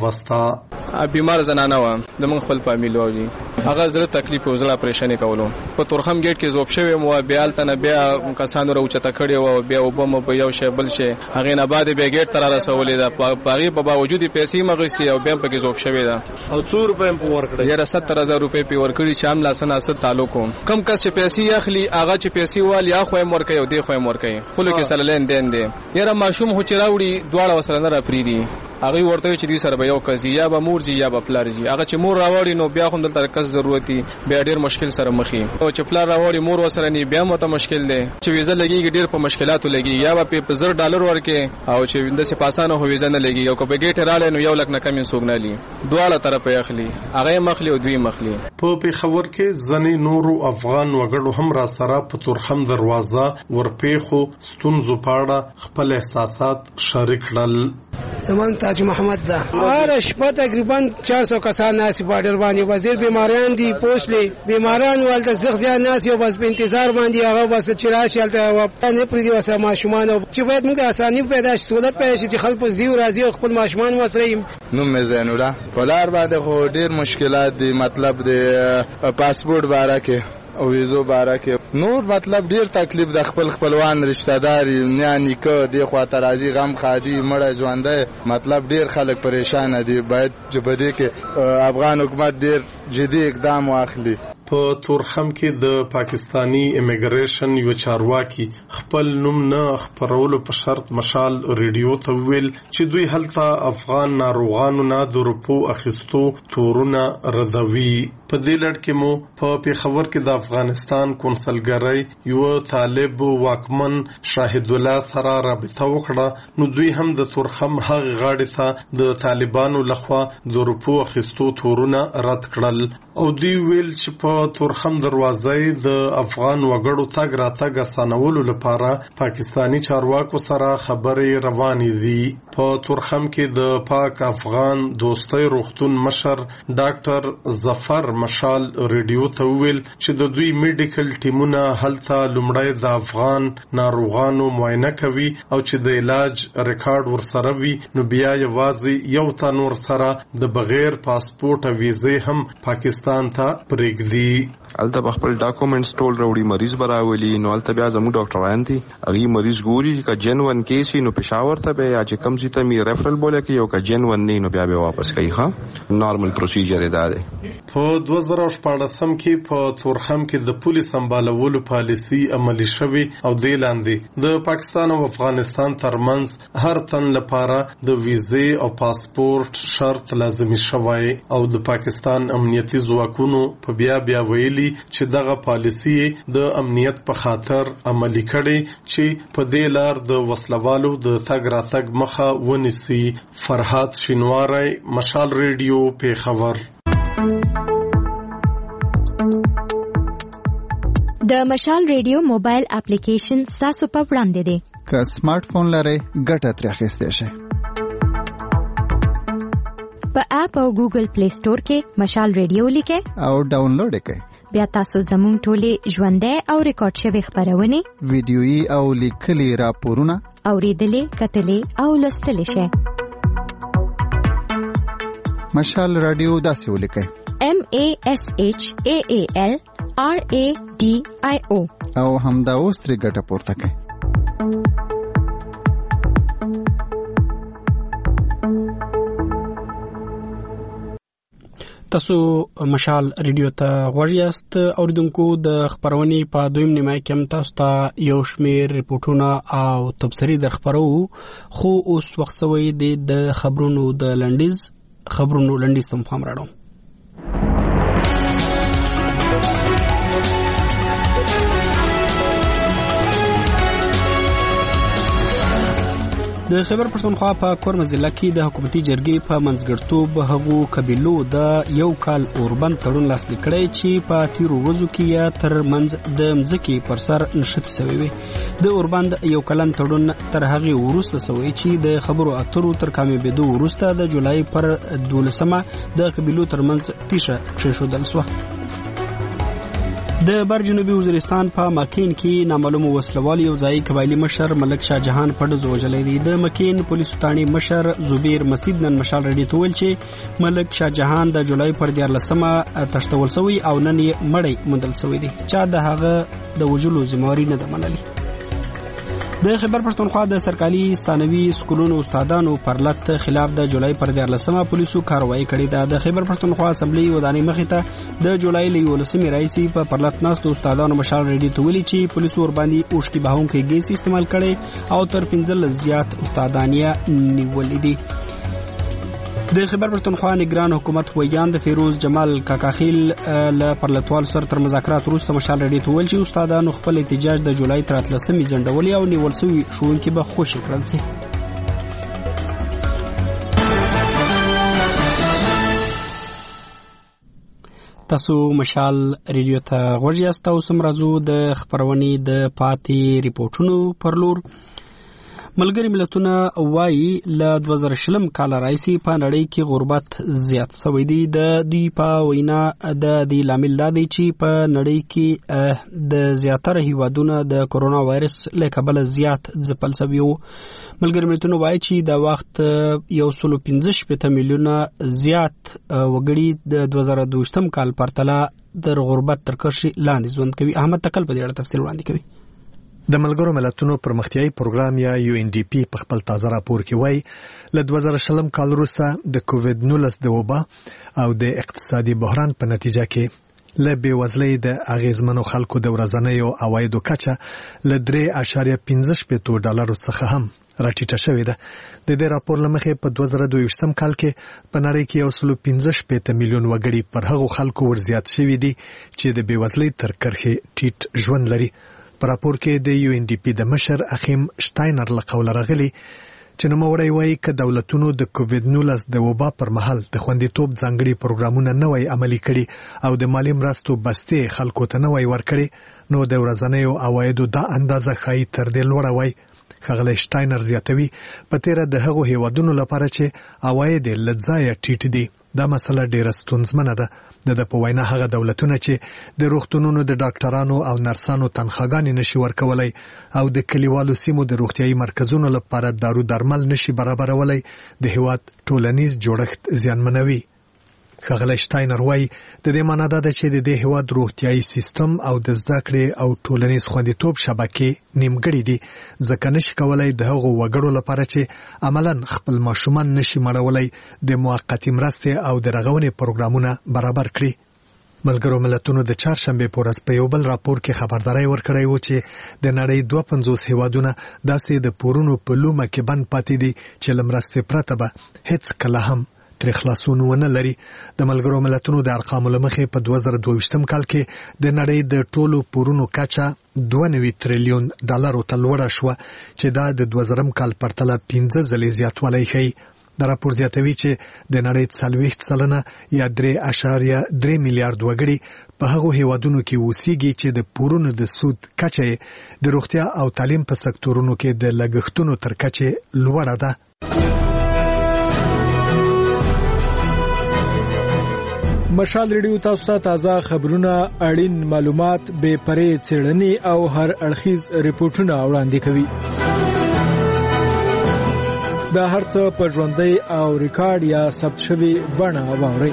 راوسته. بیمار زنانه و د من خپل فامیل و جی هغه زړه تکلیف او زړه پریشانی کولو په تورخم گیټ کې زوب شوی مو بیال تنه بیا کسانو راوچته کړي و بیا وبم په یو شی بل شی هغه نه بعد بیا گیټ تر رسولې ده پاغي په باوجود پیسې مغستي او بیا په کې زوب شوی ده او څو روپے په ورکړه یاره ستر هزار روپے په ورکړي شام لاسنه است تعلق کم کس چې پیسې اخلي هغه چې پیسې وال یا خو مور کوي او دی خو مور کوي خپل کې سره لین دین دي. یاره ماشوم هو چراوړي دواړه وسره نه راپریدي هغه ورته چې دې سره به یو قضیه یا به مور زی یا به پلار زی هغه چې مور راوړي نو بیا خو دلته کس ضرورتي بیا ډیر مشکل سره مخې او چې پلار راوړي مور وسره نه بیا مو ته مشکل دی چې ویزه لګي ډیر په مشکلاتو لګي یا به په زر ډالر ورکې او چې د سپاسانه هو ویزه نه لګي او په گیټ رااله نو یو لک نه کم سوګنالي دواړه طرف یې اخلي هغه مخلي او دوی مخلي. په پیښور کې ځنې نورو افغان وګړو هم را سره په تورخم دروازه ورپېخو ستونزو پاړه خپل احساسات شریک کړل. زمان تاج محمد دا هر شپه تقریبا چار سو کسان ناس بارډر باندې وزیر بیماریان دي پوسټلې بیماران ولته زغ ځان ناس یو بس په انتظار باندې هغه بس چې راشي الته نه پریدي وسه ماشومان چې باید موږ اساني پیدا شي سہولت پیدا شي چې خلک په زیو راځي خپل ماشومان وسره. نو مزین الله ولار باندې خو ډیر مشکلات دي، مطلب د پاسپورت باره کې او ویزو باره کې نور مطلب ډیر تکلیف د خپل خپلوان رشتہ دار نه نیکه دی خو ترازی غم خادي مړه ژوندې مطلب ډیر خلک پریشان دي. باید چې بده کې افغان حکومت ډیر جدي اقدام واخلي. په تورخم کې د پاکستانی امیګریشن یو چارواکي خپل نوم نه خبرولو په شرط مشال ریډیو ته ویل چې دوی هلته افغان ناروغانو نه د روپو اخیستو تورونه ردوي. په دې لړ کې مو په پیښور کې د افغانستان کونسلګرۍ یو طالب واکمن شاهد الله سره رابطه وکړه، نو دوی هم د تورخم هغه غاړې ته د طالبانو لخوا د روپو اخیستو تورونه رد کړل او دوی ویل چې په تورخم دروازه د افغان وګړو تګ راتګ اسانولو لپاره پاکستانی چارواکو سره خبرې روانې دي. په تورخم کې د پاک افغان دوستۍ روغتون مشر ډاکټر ظفر مشال ریډیو ته ویل چې د دوی میډیکل ټیمونه هلته لومړی د افغان ناروغانو معاینه کوي او چې د علاج ریکارډ ورسره وي نو بیا یوازې یو تن ورسره د بغیر پاسپورت او ویزې هم پاکستان ته پرېږدي. الته په خپل ډاکومېنټس ټول راوړي، مریض براولي، نو الته بیا زموږ ډاکټران دي هغه مریض ګوري چې جنون کیس نو پېښور ته به یا چې کم سي ته می ریفرل بوله کې یو که جنون نه نو بیا به واپس کوي. ها نارمل پروسیجر دی. په دوه زره شپږم کې په تورخم کې د پولیس سمبالولو پالیسي عملي شوې او د لاندې د پاکستان او افغانستان ترمنځ هر تن لپاره د ویزې او پاسپورت شرط لازمي شوی او د پاکستان امنیتي ځواکونو په بیا بیا ویلي چې دغه پالیسی د امنیت په خاطر عملی کړي چې په دې لار د وسلوالو د تګ راتګ مخه ونیسي. فرحات شینواری، مشال ریډیو، پیښور. د مشال ریډیو موبایل اپلیکیشن تاسو په وړاندې دی. که سمارټ فون لرئ ګټه ترې اخیستی شئ. په اپ او ګوګل پلی سٹور کې مشال ریډیو لیکئ او ډاونلوډ یې کړئ. بیا تاسو زموږ ټولې ژوندۍ او ریکارډ شوي خپرونې، ویډیويي او لیکلي راپورونه اورېدلې، کتلې او لوستلی شئ. مشال رادیو داسې ولیکئ: M A S H A A L R A D I O او همدا اوس ترې ګټه پورته کړئ. تاسو مشال ریډیو ته غوږ یاست اوریدونکو د خبرونې په دویم نیمه کې هم تاسو ته یو شمېر ریپورتونه او تبصرې در خبرو خو اوس وخت سوی د خبرونو د لنډیز خبرونو لنډیز ته پام راړو. د خیبر پښتونخوا په کورم ضلع کې د حکومتي جرګې په منځګړتوب هغو قبیلو د یو کال اوربند تړون لاسلیک کړی چې په تیرو ورځو کې یې تر منځ د مځکې پر سر نښتې سوی وي. د اوربند یو کلن تړون تر هغې وروسته سوی چې د خبرو اترو تر کامیابېدو وروسته د جولای پر دولسمه د قبیلو تر منځ تیشه کېښودل سوه. د بر جنوبي وزیرستان په مکین کې نامعلوم وسلوال یو ځای قبایلي مشر ملک شاه جهان په ډزو وژلی دی. د مکین پولیسو تاڼې مشر زبیر مسید نن مشال رډي ته ویل چې ملک شاه جهان د جولای پر دیارلسمه تښتول سوی او نن یې مړی موندل سوی دی. چا د هغه د وژلو ذمهواري نه ده منلې. د خیبر پښتونخوا د سرکاري ثانوي سکولونو استادانو پر لټ خلاف د جولای پر دیارلسمه پولیسو کاروایی کړې ده. د خیبر پښتونخوا اسمبلی ودانۍ مخې ته د جولای له یولسمې راهیسې په پرلط ناستو استادانو مشال ریډي ته ویلي چې پولیسو ورباندې اوښکې بهونکی ګیس استعمال کړی او تر پنځلس زیات استادان یې نیولي دي. د خیبر پښتونخوا نگران حکومت ویان د فیروز جمال کاکاخیل له پرلطوال سره تر مذاکرات وروسته مشال ریډي ته ویل چې استادانو خپل احتجاج د جولای تر اتلسمې ځنډولي او نیول سوي ښوونکي به خوشي کړل سي. تاسو مشال ریډیو ته غوږ یاست او سم راځو د خبرونې د پاتې ریپورتونو پر لور. ملګری ملتونه وایي له دوه زره شلم کال راهیسې په نړۍ کې غربت زیات شوی دی. د دوی په وینا د دې لامل دا دی چې په نړۍ کې د زیاتره هیوادونه د کرونا وایرس له کبله زیات ځپل شوي وو. ملګری ملتونه وایي چې د وخت یو سلو پنځه شپېته میلیونه زیات وګړي د دوه زره دوهشتم کال پرتله د غربت تر کرښې لاندې ژوند کوي. احمد تکل په دې اړه تفصیل وړاندې کوي. د ملګرو ملتونو پرمختیایي پروګرام یا یو ان ډي پی په خپل تازه راپور کې وایي له دوه زره شلم کال وروسته د کووډ نولس د وبا او د اقتصادي بحران په نتیجه کې له بېوزلۍ د اغیزمنو خلکو د ورځنیو عوایدو کچه له درې اعشاریه پنځه شپېته ډالرو څخه هم راټیټه شوې ده. د دې راپور له مخې په دوه زره دوه ویشتم کال کې په نړۍ کې یو سلو پنځه شپېته میلیون وګړي پر هغو خلکو ورزیات شوي دي چې د بېوزلۍ تر کرښې ټیټ ژوند لري. په راپور کې د یو ان ډي پی د مشر اخیم شتاینر له قوله راغلي چې نوموړی وایي که دولتونو د کووډ نولس د وبا پر مهال د خوندیتوب ځانګړي پروګرامونه نه وای عملي کړي او د مالي مرستو بستې خلکو ته نه وای ورکړي نو د ورځنیو عوایدو دا اندازه ښایي تر دې لوړه وای. ښاغلی شتاینر زیاتوي په تیره د هغو هیوادونو لپاره چې عواید یې له ځایه ټیټ دي دا مسله ډیره ستونزمنه ده. د په وینا هغه دولتونه چې د روغتونونو د ډاکټرانو او نرسانو تنخواګانې نشي ورکولای او د کلیوالو سیمو د روغتیايي مرکزونو لپاره دارو درمل نشي برابرولای د هیواد ټولنیز جوړښت زیانمنوي. ښاغلی شتاینر وایي د دې معنا دا ده چې د دې هیواد روغتیايي سیستم او د زده کړې او ټولنیز خوندیتوب شبکې نیمګړې دي ځکه نشي کولای د هغو وګړو لپاره چې عملاً خپل ماشومان نشي مړولی د موقتي مرستې او د رغونې پروګرامونه برابر کړي. ملګرو ملتونو د چهارشنبې په ورځ په یو بل راپور کې خبرداری ورکړی و چې د نړۍ دوه پنځوس هیوادونه داسې د پورونو په لومه کې بند پاتې دي چې له مرستې پرته به هیڅ کله هم تر خلاصون ونه لري. د ملګرو ملتونو د ارقامو له مخې په دوه زره دوه ویشتم کال کې د نړۍ د ټولو پورونو کچه دوه نوي تریلیون ډالرو ته لوړه شوه چې دا د دوه زرم کال پرتله پنځه ځلې زیاتوالی ښیي. د راپور زیاتوي چې د نړۍ څلوېښت سلنه یا درې اعشاریه درې میلیارډ وګړي په هغو هیوادونو کې اوسېږي چې د پورونو د سود کچه د روغتیا او تعلیم په سکتورونو کې د لګښتونو تر کچې لوړه ده. مشال ریډیو تاسو ته تازه خبرونه اړین معلومات به پرې څېړنې او هر اړخیز ریپورتونه وړاندې کوي. دا هرڅه په ژوندۍ او ریکارډ یا ثبت شوی بڼه واورئ.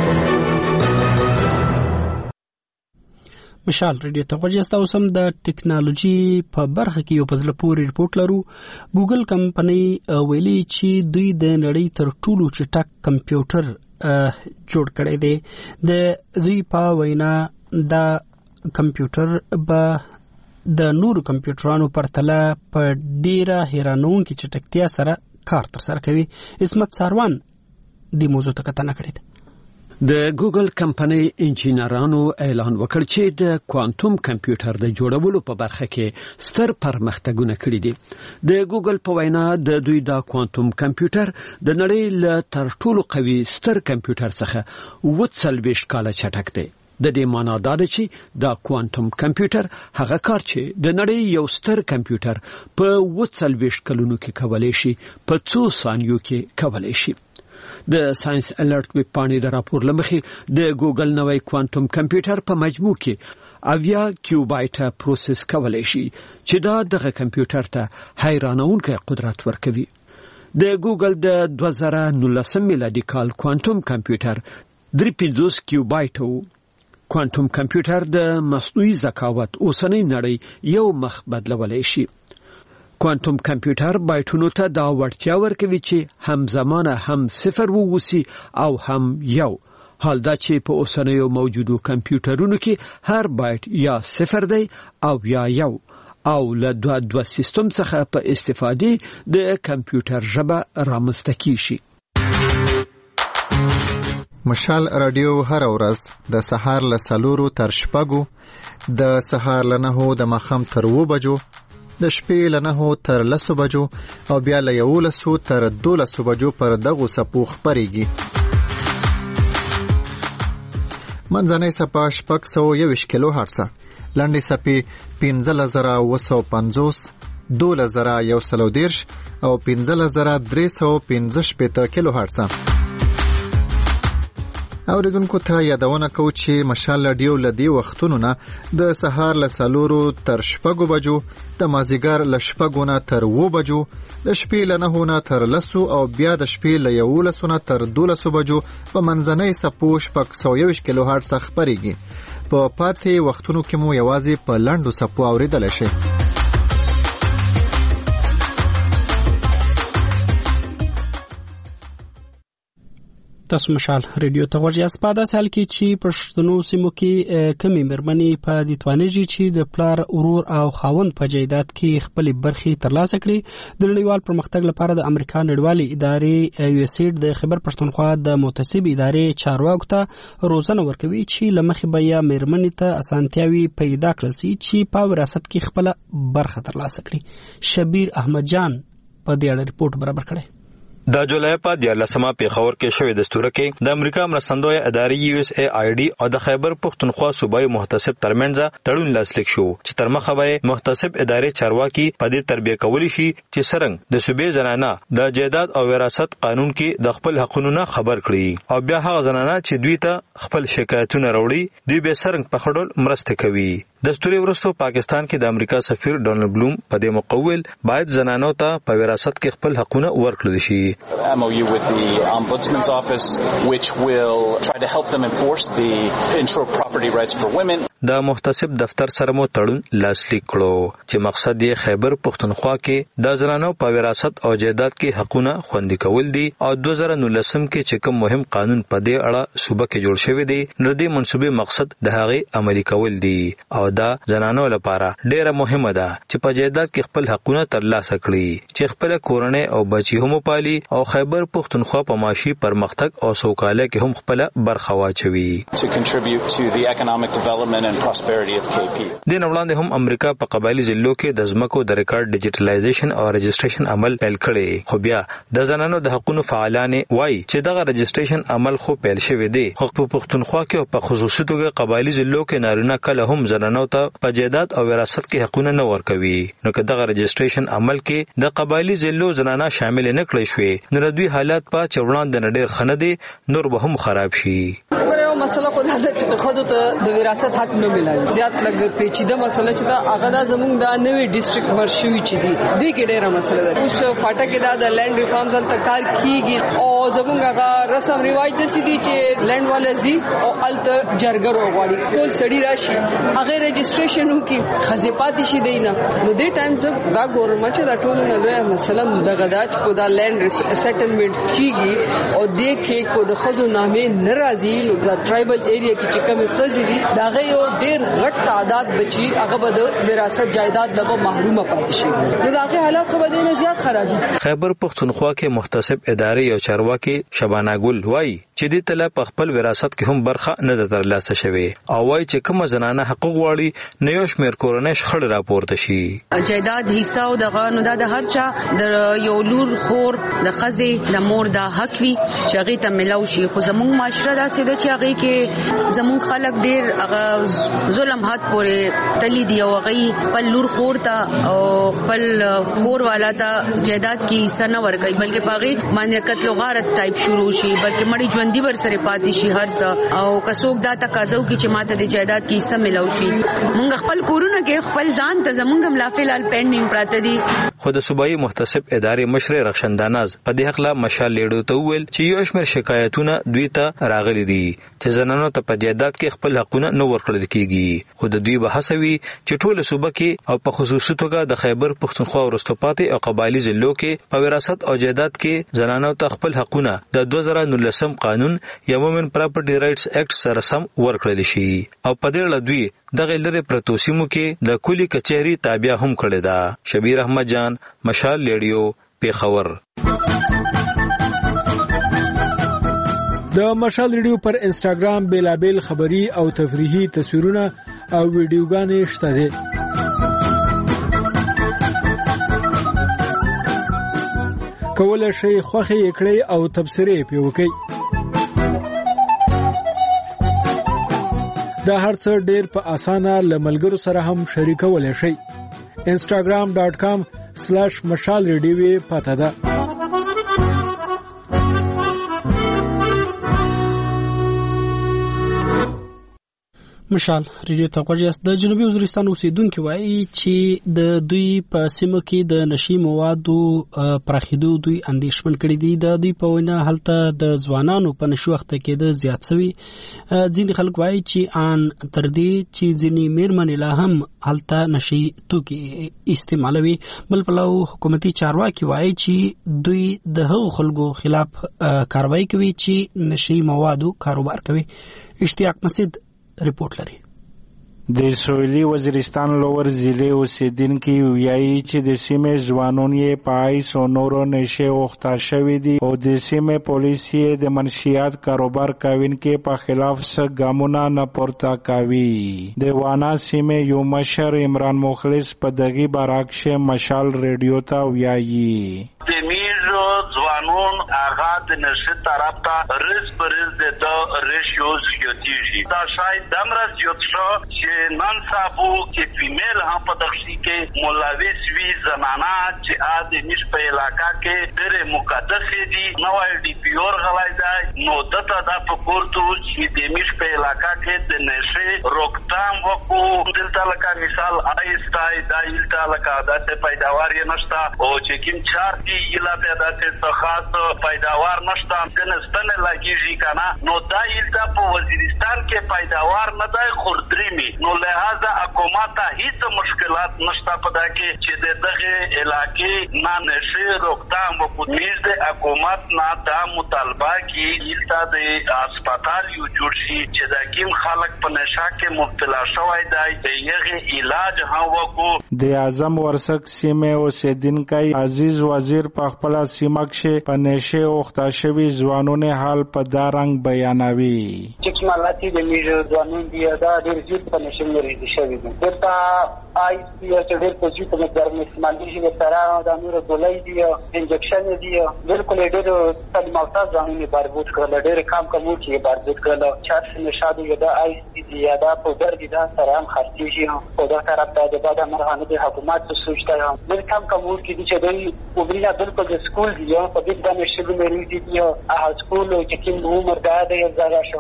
مشال ریډیو ته غوږ یاست. اوس هم د ټکنالوژي په برخه کې یو په زړه پورې ریپورت لرو. ګوګل کمپنۍ ویلي چې دوی د نړۍ تر ټولو چټک کمپیوټر جوړ کړی دی. د دوی په وینا دا کمپیوټر به د نورو کمپیوټرانو پرتله په ډیره حیرانونکې چټکتیا سره کار ترسره کوي. عصمت ساروان دې موضوع ته کتنه کړې ده. د ګوګل کمپنۍ انجینرانو اعلان وکړ چې د کوانټوم کمپیوټر د جوړولو په برخه کې ستر پرمختګونه کړي دي. د ګوګل په وینا د دوی د کوانټوم کمپیوټر د نړۍ له تر ټولو قوي ستر کمپیوټر څخه اووه څلوېښت کاله چټک دی. د دې معنا دا ده چې د کوانټوم کمپیوټر هغه کار چې د نړۍ یو ستر کمپیوټر په اووه څلوېښت کلونو کې کولی شي په څو ثانیو کې کولی شي. د ساينس الرټ ویب پاڼې د راپور لمخې د ګوګل نوې کوانټوم کمپیوټر په مجموع کې اویا کیوبایټه پروسس کولی شي چې دا دغه کمپیوټر ته حیرانونکی قدرت ورکوي. د ګوګل د دوه زره نولسم میلادي کال کوانټوم کمپیوټر درې پنځوس کیوبایټه و. کوانټوم کمپیوټر د مصنوعي ذکاوت اوسنۍ نړۍ یو مخ بدلولی شي. کوانټوم کمپیوټر بایټونو ته دا وړتیا ورکوي چې همزمانه هم صفر ووسی او هم یو. حال دا چې په اوسنیو موجودو کمپیوټرونو کې هر بایټ یا صفر دی او یا یو او له دوه دوه سیستم څخه په استفادې د کمپیوټر ژبه رامنځته کیږي. مشال رادیو هر ورځ د سهار له څلورو تر شپږو، د سهار له نهو د ماښام تر اووه بجو، د شپې له نهو تر لسو بجو او بیا له یولسو تر دولسو بجو پر دغو څپو خپرېږي. منځنۍ څپه شپږ سوه یوویشت کیلو هرڅه، لنډې څپې پنځلس زره اووه سوه پنځوس، دولس زره یو سل او دېرش او پنځلس زره درې سوه پنځه شپېته کیلو هرڅه. اوریدونکو ته یادونه کوو چې مشال رادیو له دې وختونو نه د سهار له څلورو تر شپږو بجو، د مازدیګر له شپږو نه تر اووه بجو، د شپې له نهو نه تر لسو او بیا د شپې له یولسو نه تر دولسو بجو په منځنۍ څپو شپږ سوه یوویشت کیلو هرڅه خپرېږي. په پاتې وختونو کې مو یوازې په لنډو څپو اوریدلی شئ. تاسو مشال ریډیو ته غوږ یاست. په داسې حال کې چې پښتنو سیمو کې کمې مېرمنې په دې توانېږي چې د پلار، ورور او خاوند په جایداد کې خپلې برخې ترلاسه کړي. د نړیوال پرمختګ لپاره د امریکا نړیوالې ادارې یو اس ایډ د خیبر پښتونخوا د متصب ادارې چارواکو ته روزنه ورکوي چې له مخې به یا مېرمنې ته اسانتیاوي پیدا کړل سي چې په وراثت کې خپله برخه ترلاسه کړي. شبیر احمد جان په دې اړه ریپورت برابر کړی. د جولای په دیارلسمه پیښور کې شوې دستوره کې د امریکا مرستندوی ادارې یو اس ای آی ډي او د خیبر پښتونخوا صوبایي محتسب ترمنځ تړون لاسلیک شو چې تر مخه به محتسب ادارې چارواکي په دې تربیه کولی شي چې څرنګه د صوبې زنانه د جایداد او وراثت قانون کې د خپل حقونو نه خبر کړي او بیا هغه زنانه چې دوی ته خپل شکایتونه راوړي دوی به څرنګه په خډول مرسته کوي. دستوري ورستو پاکستان کې د امریکا سفیر ډونالد بلوم په دې مقول باید زنانو ته په وراثت کې خپل حقونه ورکړل شي. M O U with the Ombudsman's Office, which will try to help them enforce the ensure property rights for women. د محتسب دفتر سره مو تړون لاسلیک کړو چې مقصد یې خیبر پښتونخوا کې د زنانو په وراثت او جایداد کې حقونه خوندي کول دي او دوه زره نولسم کې چې کوم مهم قانون په دې اړه صوبه کې جوړ شوی دی نو د منسوبې مقصد د هغې عملي کول دي او دا زنانو لپاره ډیره مهمه ده چې په جایداد کې خپل حقونه ترلاسه کړي چې خپل کورنۍ او بچي هم پالي او خیبر پښتونخوا په معاشي پرمختګ او سوکالۍ کې هم خپل برخه واچوي. To contribute to the economic development and prosperity of K P. د نړیوال هم امریکا په قبایلی ضلعو کې د ځمکو د ریکارډ ډیجیټلایزیشن او رجسټریشن عمل پیل کړي خو بیا د زنانو د حقوقو فعالان وایي چې دغه رجسټریشن عمل خو پیل شوی دی خو په پښتونخوا کې او په خصوصي توګه قبایلی ضلعو کې نارینه کله هم زنانو ته په جایداد او وراثت کې حقوق نه ورکوي نو که دغه رجسټریشن عمل کې د قبایلی ضلعو زنانه شامل نه کړي شوی نو دوی حالات په چوړان د نډیر خنه دي نور به هم خراب شي. وګوره مسله خو دا چې خود ته د وراثت حق نه ملایي زیات لګ پیچیده مسله چې دا هغه د زمونږ د نوې ډیسټریکټ مرشوي چې دي دوی کې ډېره مسله ده. اوس فاټه کې دا د لینډ ریفارمز هلته کار کیږي او زمونږ هغه رسم رواج داسې دي چې لینډ والز دي او هلته جرګه راغواړي ټول سړي راشي هغه رجسټریشن وکړي ښځې پاتې شي دی نه نو دې ټایم زه دا ګورنمنټ چې دا ټولو نه لویه مسله دغه دا چې کو دا لینډ سیټلمنټ کیږي او دې کې کو د ښځو نامې نه راځي نو دا ټرایبل ایریا کې چې کومې ښځې دي د هغې یو ډېر غټ تعداد بچي هغه به د وراثت جایداد نه به محرومه پاتې شي نو د هغې حالات خو به دې نه زیات خرابي. خیبر پښتونخوا کې محتسب ادارې او چارواکي شبانه ګل وایي چې دې تله په خپل وراثت کې هم برخه نه ده ترلاسه شوې او وایي چې کومه زنانه حقوق غواړي نه یو شمېر کورنۍ شخړې راپورته شي. جایداد حصہ او دغه نو دا د هر چا د یو لور خور د ښځې د مور د حق وي چې هغې ته ملاو شي خو زموږ معاشره داسې ده چې هغې کې زموږ خلک ډېر هغه ظلم حد پورې تلي دي او هغې خپل لور خور ته او خپل کور والا ته جایداد کې حصہ نه ورکوي بلکې په هغې باندې قتل و غارت ټایپ شروع شي بلکې مړی ژوندي ورسره پاتې شي هر څه او که څوک دا تقاضا وکړي چې ماته د جایداد کې حصہ ملاو شي موږ خپل کورونه کې خپل ځان ته زموږ هم لا فلحال پینډینګ پراته دي. خو د صوبایي محتسب ادارې مشر رخشنداناز په دې حق لا مشال لیډو ته وویل چې یو شمېر شکایتونه دوی ته راغلي دي چې زنانو ته په جایداد کې خپل حقونه نه ورکړل کېږي خو د دوی بحث وی چې ټول صوبه کې او په خصوصي توګه د خیبر پښتونخوا وروسته پاتې او قبایلی ضلعو کې په وراثت او جایداد کې زنانو ته خپل حقونه د دوه زره نولسم قانون یا وومن پراپرټي رائټس ایکټ سره سم ورکړل شي او په دې اړه دوی دغه لری پروتو سیمو کې د کلی کچهری تابع هم کړی دا. شبیر احمد جان مشال لیډیو پیښور. د مشال ریډیو پر انسټاګرام بیلابل خبری او تفریحي تصویرونه او ویډیوګانې شته دي. کولای شئ خوښي کړئ او تبصرې پې وکړئ. دا هر څه ډېر په اسانه له ملګرو سره هم شریکولی شئ. انسټاګرام ډاټ کام سلیش مشال ریډیو پته ده. مشال ریډیو ته غوږیاست. د جنوبي وزیرستان اوسیدونکو وایي چې د دوی په سیمه کې د نشي موادو پراخېدو دوی اندېښمن کړي دي. د دوی په وینا هلته د ځوانانو په نشو اخته کېده زیات شوي. ځینې خلک وایي چې ان تر دې چې ځینې میرمنې لا هم هلته نشي توکي استعمالوي. بل پلو حکومتي چارواکي وایي چې دوی د هغو خلکو خلاف کاروایی کوي چې نشي موادو کاروبار کوي. اشتیاق مسید رپورټ لري. د سویلي وزیرستان لوور ضلع اوسیدونکي وایي چې د سیمې ځوانان یې په ایس او نورو نشې اخته شوي دي او د سیمې پولیس یې د منشیات کاروبار کوونکو په خلاف څه ګامونه نه پورته کوي. د وانا سیمې یو مشر عمران مخلص په دغه برعکس مشال ریډیو ته وایي ځوانون هغه د نشه طرف ته رز پرز د ریشیوز یوتیږي دا شاید دمر زیات شو چې نن سبا کې فیمیل هم په دغشي کې ملوث وی زنانه چې ا د نش په علاقہ کې ډېر مقدس دي نو ډي پی اور غلای دی نو دته د پورتو چې د نش په علاقہ کې د نشه روکتام وکړو دلته لکه مثال آیستای د دلته لکه د پیداوار یې نشته او چې کوم چار دی اله پیدا څه خاص پیداوار نشته کنستنه لګیږي کنه نو دا یلته په وزیرستان کې پیداوار نه دی خوردريمي نو لہذا حکومت هیڅ مشکلات نشته پدا کې چې د دغه علاقې نه نشه روکتام وکړي د حکومت نه دا مطالبه کې یلته د هسپتال یو جوړ شي چې د کیم خلک په نشه کې مبتلا شوی دی د یغه علاج هم وکړو. د اعظم ورسک سیمه اوسیدونکي عزیز وزیر په خپل سیمه کې په نشه اوخته شوي ځوانونه حال په دا رنګ بیانوي چې مالاتي د میژو ځوانون دی دا ډېر زیات په نشه لري شوی دی دلته آی سی چې ډېر په زیات مقدار استعمال دي د سره د نور ګولۍ دی انجکشن دی بالکل ډېر تعلیم یافته ځوانونه بربود کړل ډېر کم کم چې بربود کړل چې نشه دی د آی سی دی دا په ډېر دي دا سره هم خرڅيږي په دا طرف ته د بعد مرغانه د حکومت سوچته هم ډېر کم کم چې چې دوی وبرینا بالکل د سکول دی په دې باندې شګو مې دي یو هغه سکول چې کوم عمر دا د زړه شو الان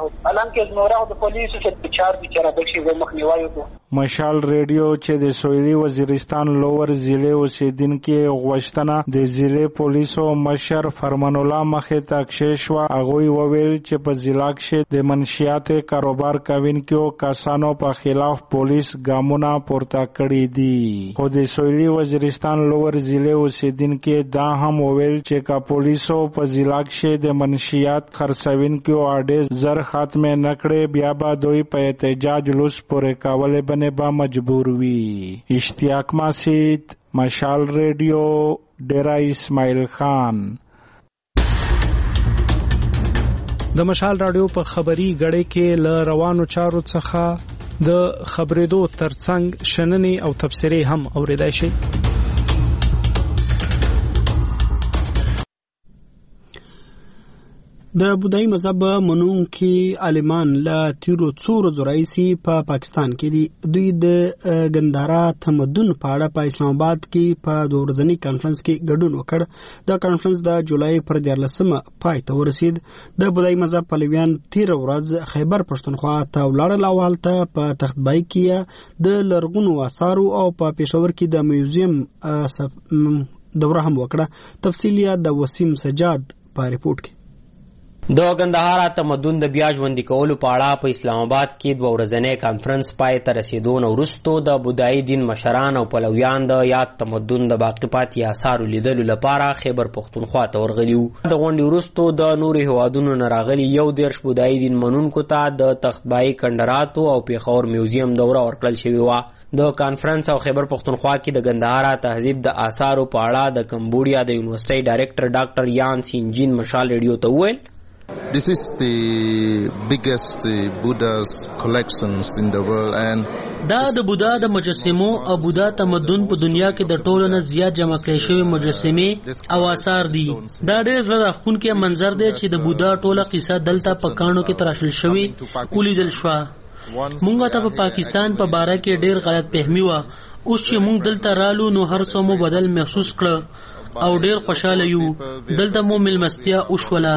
کې زموږ د پولیسو چې چار دي چې راځي د مخنیوي وکړو. مشال ریډیو چې د سویلي وزیرستان لوور ضلع اوسیدونکو غوښتنه د ضلع پولیسو مشر فرمان الله مخې ته کښېښوه. هغوی وویل چې په ضلع کې د منشیات کاروبار کوونکو کسانو په خلاف پولیس ګامونه پورته کړي دي. خو د سویلي وزیرستان لوور ضلع اوسیدونکو دا هم وویل چې کا پولیسو په ضلع کې د منشیات خرڅونکو اډې زر ختم نه کړي بیا به دوی په احتجاج لوس پورې کولې با مجبور وی. اشتیاق مسید، مشال ریډیو، ډیرا اسماعیل خان. د مشال رادیو په خبري غړې کې ل روانو چارو څخه د خبرېدو ترڅنګ شننې او تبصرې هم اوریدای شي. د بودایي مذهب منونکي عالمان له تیرو څو ورځو راهیسې په پاکستان کې دي. دوی د ګندهارا تمدن په اړه په اسلام آباد کې په دوه ورځني کانفرنس کې ګډون وکړ. دا کانفرنس د جولای پر دیارلسمه پای ته ورسید. د بودایي مذهب پلویان تیر ورځ خیبر پښتونخوا ته ولاړل او هلته په تختبای کې د لرغونو آثارو او په پېښور کې د میوزیم دوره هم وکړه. تفصیلات د وسیم سجاد په ریپورت کې. د ګندهارا تمدن د بیا ژوندي کولو په اړه په اسلام آباد کې دوه ورځنی کانفرنس پای ته رسیدو نه وروسته د بودایي دین مشران او پلویان د یاد تمدن د باقی پاتې آثارو لیدلو لپاره خیبر پښتونخوا ته ورغلي وو. د غونډې وروسته د نورو هیوادونو نه راغلي یو دېرش بودایي دین منونکو ته د تختبای کندراتو او پیښور میوزیم دوره ورکړل شوې وه. د کانفرنس او خیبر پښتونخوا کې د ګندهارا تهذیب د آثارو په اړه د کمبوډیا د یونیورسيټي ډایریکټر ډاکټر یان سینجین مشال ریډیو ته وویل This is the biggest uh, Buddha's collections in the world and دا د بودا د مجسمو او بودا تمدن په دنیا کې د ټولو نه زیات جمع کړي شوی مجسمې او آثار دي. دا ډېر زړه راښکونکی منظر دی چې د بودا ټوله قصه دلته په کاڼو کې تراشل شوی ولیدل شوه. مونږ ته په پاکستان په باره کې ډېر غلط فهمي وه. اوس چې مونږ دلته رالو نو هر څه مو بدل محسوس کړه او ډیر خوشاله یو. دلته مو ملمستیا وشوله.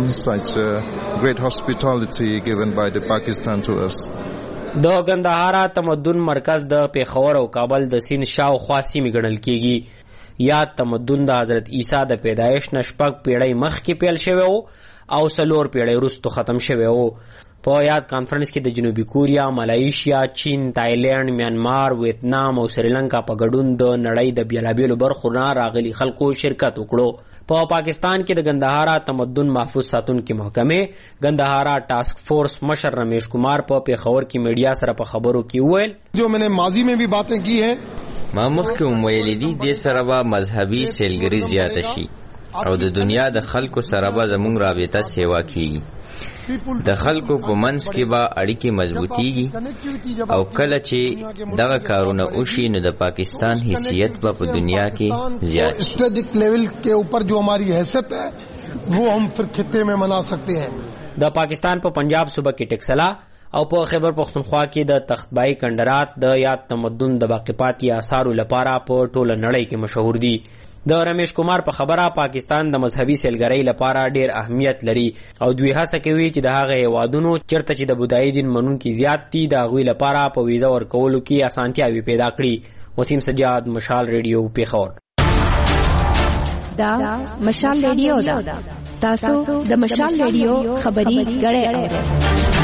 د ګندهارا تمدن مرکز د پیښور او کابل د سیند شاوخوا سیمې ګڼل کیږي. یاد تمدن د حضرت عیسی د پیدایش نه شپږ پیړۍ مخکې پیل شوی و او څلور پیړۍ وروسته ختم شوی و. په یاد کانفرنس کې د جنوبي کوریا، ملایشیا، چین، تایلند، میانمار، ویتنام او سریلانکا په ګډون د نړۍ د بیلابیلو برخو نه راغلي خلکو شرکت وکړو. په پاکستان کې د ګندهارا تمدن محفوظ ساتونکو محکمې ګندهارا ټاسک فورس مشر رمیش کمار په پیښور کې میډیا سره په خبرو کې وویل جو میں نے ماضی میں بھی باتیں کی ہیں ما مخکې ویلي دي د سره به مذهبي سیلګري زیاته شي او د دنیا د خلکو سره به زموږ رابطه سیوا کیږي. د خلکو په منځ کې به اړیکې مضبوطیږي او کله چې دغه کارونه وشي نو د پاکستان حیثیت به په دنیا کې زیات شي. اسٹریٹجک لیول کے اوپر جو ہماری حیثیت ہے وہ ہم پھر خطے میں منا سکتے ہیں. د پاکستان په پنجاب صوبه کې ټکسلا او په خیبر پښتونخوا کې د تختبای کندرات د یاد تمدن د باقی پاتې آثارو لپاره په ټوله نړۍ کې مشهور دي. د رمیش کمار په خبره پاکستان د مذهبي سیلګرۍ لپاره ډیر اهمیت لري او دوی هڅه کوي چې د هغه هیوادونو چیرته چې د بودایي دین منونکي زیات دي د هغوی لپاره په ویزه ورکولو کې اسانتیاوې پیدا کړي. وسیم سجاد، مشال ریډیو، پیښور. دا مشال ریډیو دا تاسو د مشال ریډیو خبري غړې اورئ.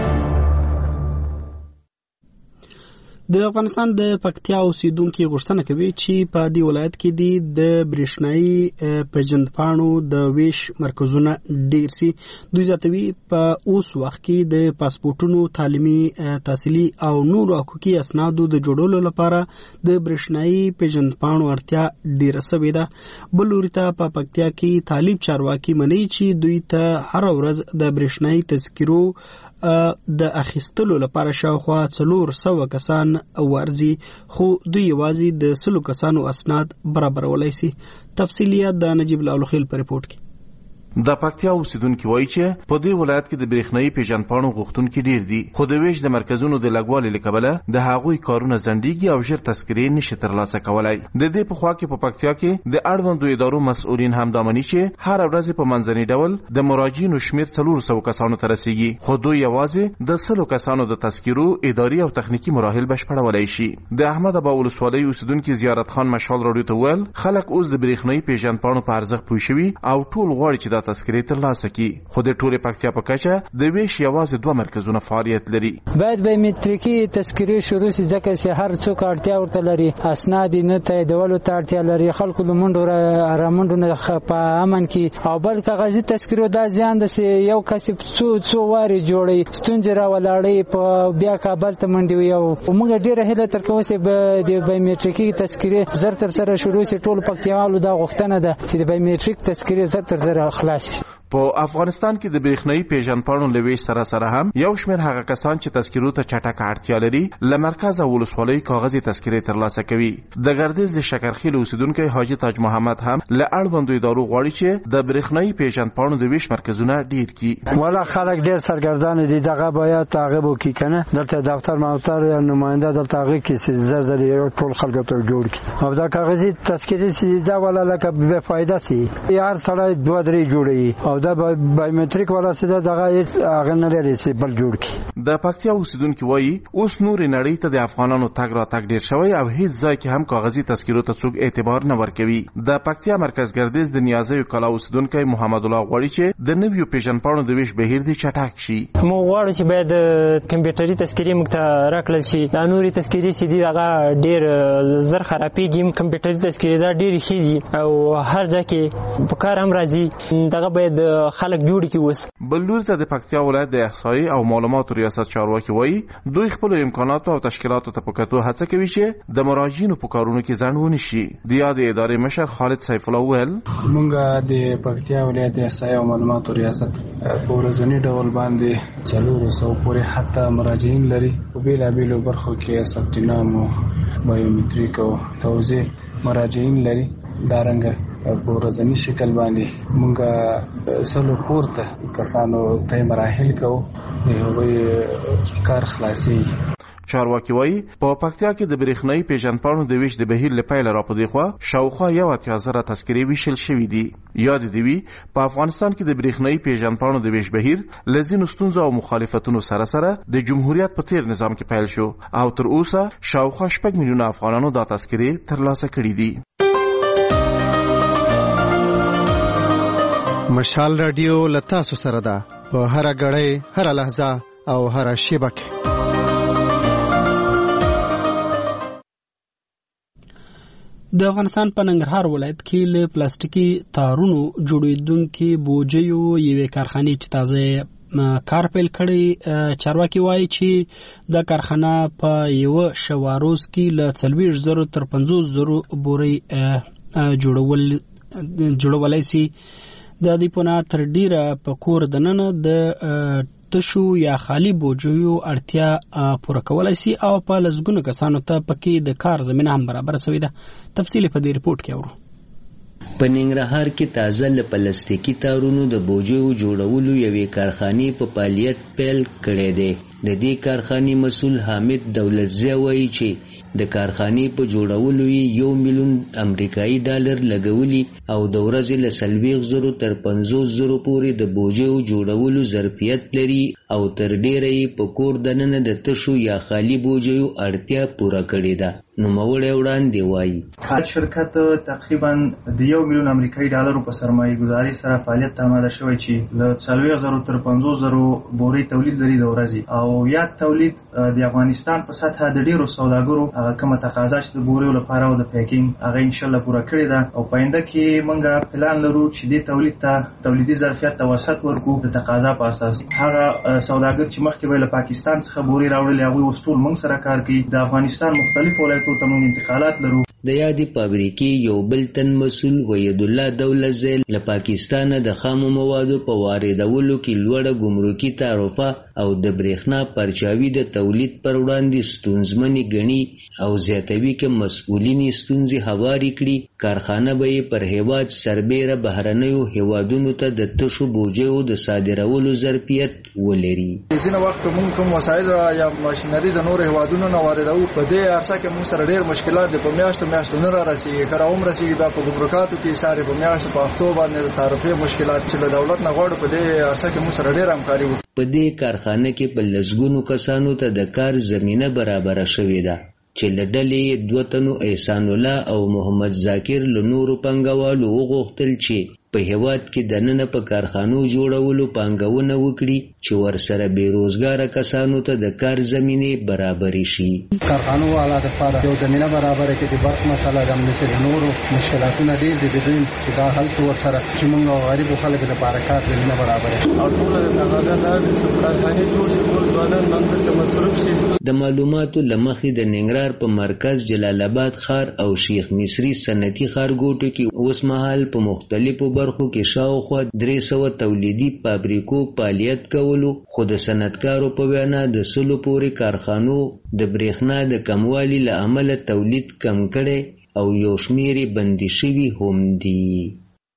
د افغانستان د پکتیا اوسیدونکو غوښتنه کوي چې په دې ولایت کې د برېښنايي پیژندپاڼو د ویش مرکزونه ډیر سي. دوی زیاتوي په اوس وخت کې د پاسپورتونو، تعلیمي، تحصیلي او نورو حقوقي اسنادو د جوړولو لپاره د برېښنايي پیژندپاڼو اړتیا ډیره سوې ده. بل لوري ته په پکتیا کې طالب چارواکي مني چې دوی ته هر ورځ د برېښنايي تذکرو د اخیستلو لپاره شاوخوا څلور سوه کسان ورځي، خو دوی یوازې د سلو کسانو اسناد برابرولای شي. تفصیلیات د نجیب الله خیل په ریپورت کې. د پکتیا اوسیدونکو وایي چې په دې ولایت کې د برېښنايي پیژندپاڼو غوښتونکي ډیر دي، خو د ویش د مرکزونو د لګوالي له کبله د هغوی کارونه ځنډیږي او ژر تذکرې نشي ترلاسه کولای. د دې په خوا کې په پکتیا کې د اړوندو ادارو مسؤلین هم دا مني چې هر ورځ په منځني ډول د مراجعینو شمیر څلور سوه کسانو ته رسیږي، خو دوی یوازې د سلو کسانو د تذکرو اداري او تخنیکی مراحل بشپړولای شي. د احمد ابا ولسوالۍ اوسیدونکي زیارت خان مشال راډیو ته ویل خلک اوس د برېښنايي پیژندپاڼو په ارزښت پوه شوي او ټول غواړي چې دا تذکرې ترلاسه کړي، خو د ټولې پکتیا په کچه د ویش یوازې دوه مرکزونه فعالیت لري. باید بایومټریکي تذکرې شروع شي ځکه چې هر څوک اړتیا ورته لري، اسناد نه تاییدولو ته اړتیا لري، خلکو د منډو رامنډو نه په امن کې، او بل کاغذي تذکرو دا زیان ده چې یو کس څو څو واري جوړي ستونزې راولاړي په بیا کابل ته منډي وي. او موږ ډیره هیله تر کوو چې د بایومټریکي تذکرې زر تر سره شروع شي. ټول پکتیاوالو دا غوښتنه ده چې د بایومټریک تذکرې زر تر سره خلاص شي. په افغانستان کې د برېښنايي پیژندپاڼو له ویش سره سره هم یو شمېر هغه کسان چې تذکرو ته چټکه اړتیا لري له مرکز او ولسوالۍ کاغذي تذکرې ترلاسه کوي. د ګردیز د شکرخیل اوسیدونکی حاجي تاج محمد هم له اړوندو ادارو غواړي چې د برېښنايي پیژندپاڼو د ویش مرکزونه ډیر کړي. والا خلک ډیر سرګردان دي، دغه باید تعقیب وکړي کنه. دلته دفتر موتر یا نماینده دلته هغه کې زر زر یو ټول خلک ته جوړ کړي او دا کاغذي تذکرې چې دا والا لکه بے فایده سي هر سړی دوه درې جوړي او دا بایومټریک والا سیده دغه هغه نه لري چې بل جوړ کړي. د پکتیا اوسیدونکي وایي اوس نور نړۍ ته د افغانانو تګ راتګ ډیر شوی او هیڅ ځای کې هم کاغذي تذکرو ته څوک اعتبار نه ورکوي. د پکتیا مرکز ګردیز د نیازیو کلا اوسیدونکی محمد الله غواړي چې د نویو پیژندپاڼو د ویش بهیر دی چټک شي. موږ غواړو چې باید کمپیوټري تذکرې موږ ته راکړل شي. دا نوري تذکرې چې دي هغه ډیر زر خرابېږي، کمپیوټري تذکرې دا ډېرې ښې دي او هر ځای کې په کار هم راځي. دغه باید خلک جوړ کړي. اوس بل لوري ته د پکتیا ولایت د احصایې او معلوماتو ریاست چارواکي وایي دوی خپل امکاناتو او تشکیلاتو ته په کتو هڅه کوي چې د مراجعینو په کارونو کې ځنډ ونه شي. د یادې ادارې مشر خالد سیف الله ویل موږ د پکتیا ولایت د احصایې او معلوماتو ریاست په ورځني ډول باندې څلور سوه پورې حتی مراجعین لري په بیلابیلو برخو کې ثبت نام او بایومټریک او توضیح مراجعین لري. دارنګه په ورځني شکل باندې موږ سلو پورته کسانو ته مراحل کوو هغوی کار خلاصي. چارواکي وایي په پکتیا کې د برېښنايي پیژندپاڼو د ویش د بهیر له پیله را پدې خوا شاوخوا یو اتیا زره تذکرې ویشل شوي دي. یاد دې وي په افغانستان کې د برېښنايي پیژندپاڼو د ویش بهیر له ځینو ستونزو او مخالفتونو سره سره د جمهوریت په تیر نظام کې پیل شو او تر اوسه شاوخوا شپږ میلیونه افغانانو دا تذکرې ترلاسه کړي دي. مشال رادیو لتا سو سره ده په هر غړې هر لحظه او هر شیبه کې. د افغانستان په ننګرهار ولایت کې له پلاستیکي تارونو جوړېدونکي بوجیو یوې کارخانې چې تازه کار پیل کړی. چارواکي وایي چې دا کارخانه په یو شواروز کې له څلوېښت زرو تر پنځوس زرو بورې جوړول جوړولای شي. د دې په نه تر ډیره په کور دننه د تشو یا خالی بوجیو اړتیا پوره کولای شي او په لږونو کسانو ته پکې د کار زمينه هم برابر شوې ده. تفصیل په دې ریپورت کې اورو. په ننګرهار کې تازه له پلاستیکي تارونو د بوجیو جوړولو یوې کارخانې په فعالیت پیل کړی دی. د دې کارخانې مسؤل حامد دولتزی وایي چې د کارخانې په جوړولو یې یو میلیون امریکایي ډالر لګولي او د ورځې له څلوېښت زرو تر پنځوس زرو پورې د بوجیو جوړولو ظرفیت لري او تر ډیره یې په کور دننه د تشو یا خالی بوجیو اړتیا پوره کړې ده. نوموړی وړاندې وایي شرکت تقریبا د یو میلیون امریکایي ډالرو په سرمایه ګذاري سره فعالیت ته آماده شوی چې له څلوېښت زرو تر پنځوس زرو بورې تولید لري د ورځې او یاد تولید د افغانستان په سطحه د ډیرو سوداګرو هغه کومه تقاضا چې د بورې لپاره او د پیکینګ هغه ان شاء الله پوره کړې ده او په آینده کې موږ پلان لرو چې د تولید ته تولیدي ظرفیت توسط ورکو د تقاضا په اساس. هغه سوداګر چې مخکې ویل پاکستان څخه بورې راوړل هغه وستول موږ سره کار کوي. د افغانستان مختلف ولایتونو ته موږ انتقالات لرو. د یادې فابریکې یو بل تن مسؤل وحید الله دولت زیل له پاکستانه د خامو موادو په واردولو کې لوړه ګمرکي تعرفه او د برېښنا پرچاوي د تولید پر وړاندې ستونزمنې ګڼي او زیاتوي که مسؤلین ستونزې هوارې کړي کارخانه به یې پر هیواد سربیره بهرنیو هیوادونو ته د تشو بوجیو د صادرولو ظرفیت ولري. ځینې وخت موږ کوم وسایل یا ماشینري د نورو هیوادونو نه واردوو په دې عرصه کې موږ سره ډېر مشکلات دي. په میاشتو میاشتو نه رارسېږي که راهم رسېږي دا په ګمرکاتو کې ساري په میاشتو په هفتو باندې د تعرفې مشکلات چې له دولت نه غواړو په دې عرصه کې موږ سره ډېره همکاري وکړو. په دې کارخانه کې په لسګونو کسانو ته د کار زمینه برابره شوې ده چې له ډلې دوه تنو احسان الله او محمد ذاکر له نورو پانګوالو وغوښتل چې په هیواد کې دننه په کارخانو جوړولو پانګونه وکړي چې ورسره بیروزګاره کسانو ته د کار زمینې برابرې شي. کارخانو والا د لپاره یو زمینه برابره کړي د برق مسله د امنیتي نورو مشکلاتونه ډېر دي د دوی چې دا حل څو ورسره چې موږ غریبو خلکو لپاره کار زمینه برابره او ټول د تقاضا لار د کارخانې جوړ شي ټول ځوانان نن دلته مصروف شي. د معلوماتو له مخې د ننګرهار په مرکز جلال آباد ښار او شیخ مصری صنعتي ښارګوټو کې اوس مهال په مختلفو برخو کې شاوخوا درې سوه تولیدي فابریکو فعالیت کولو خو د صنعتکارو په وینا د سلو پورې کارخانو د برېښنا د کموالي له امله تولید کم کړی او یو شمېر یې بندي شوي هم دي.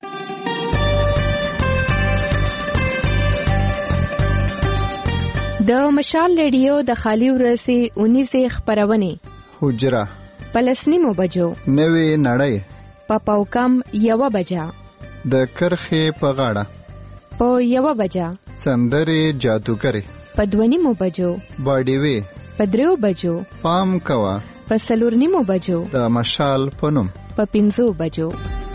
د مشال ریډیو د خالی ورځې اونیزې خپرونې حجره پلسنیمو بجو نوې نړۍ په پاوکم یوه بجه د کرخې په غاړه په یوه بجه سندرې جادوګرې په دوه نیمو بجو باډیوي په دریو بجو پام کوه په څلور نیمو بجو د مشال په نوم په پنځو بجو.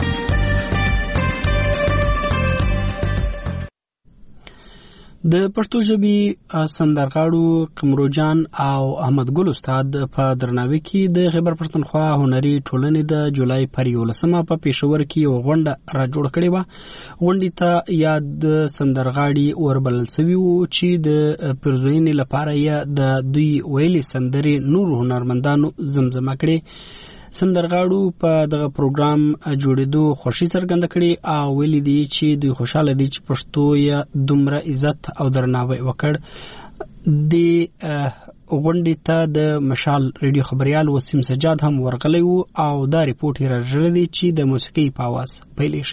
د پښتو ژبې سندرغاړو قمروجان او احمد ګل استاد په درناوي کې د خیبر پښتونخوا هنري ټولنې د جولای پر یولسمه په پېښور کې یو غونډه را جوړ کړې وه. غونډې ته یاد سندرغاړي وربلل سوي وو چې د پیرزوینې لپاره یې د دوی ویلې سندرې نورو هنرمندانو زمزمه کړې. سندرغاړو په دغه پروګرام جوړېدو خوښي څرګنده کړې او ویلي دي چې دوی خوشحاله دي چې پښتو یې دومره عزت او درناوی وکړ. د غونډې ته د مشال ریډیو خبریال وسیم سجاد هم ورغلی و او دا ریپورټ یې راغلی دی چې د موسیقۍ په اواز پیلېږي.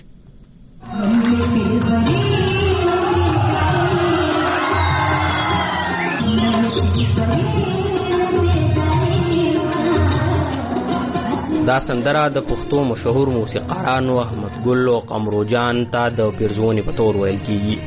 دا سندره د پښتو مشهور موسیقارانو احمد ګل او قمروجان ته د پیرزونې په تور ویل کیږي.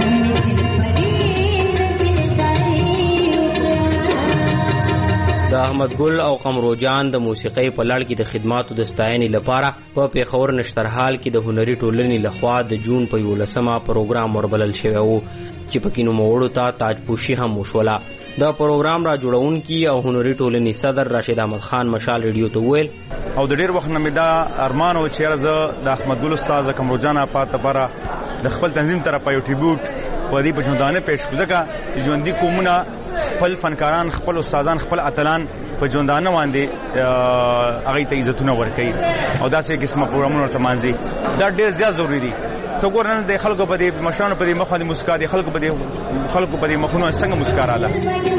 د احمد ګل او قمروجان د موسیقۍ په لړ کې د خدماتو د ستاینې لپاره په پیښور نشترحال کې د هنري ټولنې لخوا د جون په یولسمه پروګرام وربلل شوی و چې پکې نوموړو ته تاجپوشي هم وشوله. دا پروګرام را جوړونکي او هنري ټولنې صدر راشد احمد خان مشال ریډیو ته وویل او د ډېر وخت نه مې دا ارمان و چې زه د احمد ګل استاد قمروجان اپا لپاره د خپل تنظیم طرفه یو ټریبیوټ په دې په ژوندانه پیش کړو ځکه چې ژوندي قومونه خپل فنکاران خپل استادان خپل اتلان په ژوندانه باندې هغې ته عزتونه ورکوي او داسې قسمه پروګرامونه ورته مانځي. دا ډېر زیات ضروري دي. ته ګور نن د خلکو په دې مشرانو په دې مخ باندې مسکا دي خلکو په دې خلکو په دې مخونو څنګه مسکا رااله.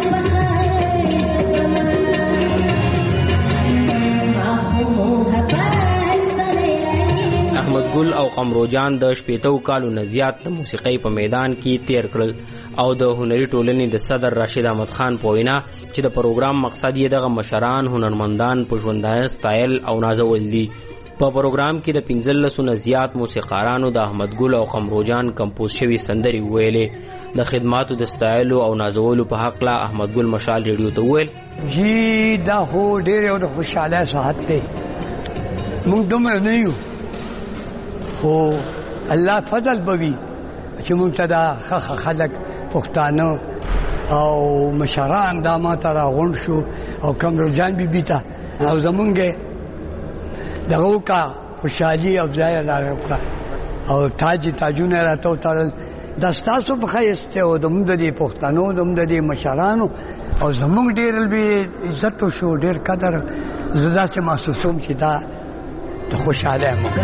احمد ګل او قمروجان د شپېتو کالو نه زیات د موسیقۍ په میدان کې تیر کړل او د هنري ټولنې د صدر راشد احمد خان په وینا چې د پروګرام مقصد یې دغه مشران هنرمندان په ژوندانه ستایل او نازول دي. په پروګرام کې د پنځلسو نه زیات موسیقارانو د احمد ګل او قمروجان کمپوز شوي سندرې وویلې. د خدماتو د ستایلو او نازولو په هکله احمد ګل مشال ریډیو ته وویل جی دا خو ډېر یو د خوشحاله ساعت دی. موږ دومره نه یو خو الله فضل به وي چې موږ ته دا ښه خلک پښتانه او مشران دا ما ته راغونډ شو او قمروجان بیبي ته او زمونږ دغه وکړه خوشحالي او ځای لاره وکړه او تاج تاجونه راته وتړل. دا ستاسو په ښایست دی او زموږ د دې پښتنو زموږ د دې مشرانو او زموږ ډېر لوی عزت وشو ډېر قدر زه داسې محسوسوم چې دا د خوشحالۍ موقع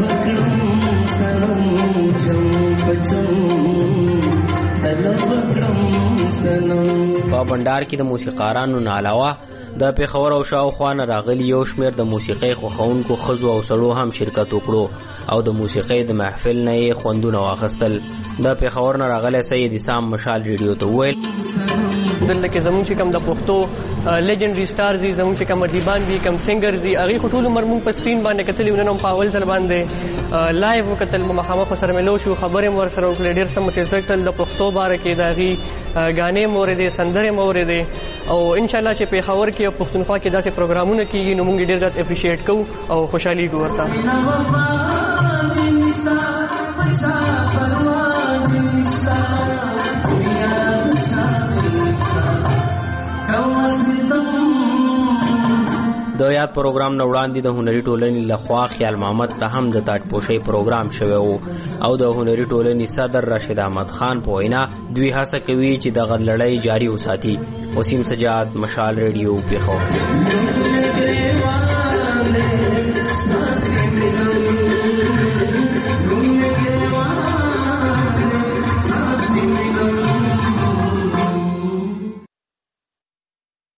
په بندار کې د موسیقارانو نه علاوه د پیښور او شاوخوا نه راغلي یو شمېر د موسیقۍ خوښونکو ښځو او سړو هم شرکت وکړو او د موسیقۍ د محفل نه یې خوندونه واخیستل. د پیښور نه راغلی سید اسام مشال ریډیو ته وویل دلته کې زموږ چې کوم د پښتو لیجنډري سټارز دي، زموږ چې کوم ادیبان دي، کوم سنگرز دي، هغې خو ټول عمر موږ په سکرین باندې کتلي، نن هم په اول ځل باندې لایو وکتل، مخامخ ورسره ملو شو، خبرې مو ورسره وکړې، ډېر څه مو تېر کړل. د پښتو باره کې د هغې ګانې مو اورېدې، سندرې مو اورېدې، او انشاءالله چې پیښور کې او پښتونخوا کې داسې پروګرامونه کېږي نو موږ ډېر زیات اپریشیټ کوو او خوشحالېږو ورته. د یاد پروګرام نه وړاندې د هنري ټولنې لخوا خیال محمد ته هم د تاجپوشۍ پروګرام شوی و او د هنري ټولنې صدر راشد احمد خان په وینا دوی هڅه کوي چې دغه لړۍ جاري وساتي. وسیم سجاد، مشال ریډیو، پیښور.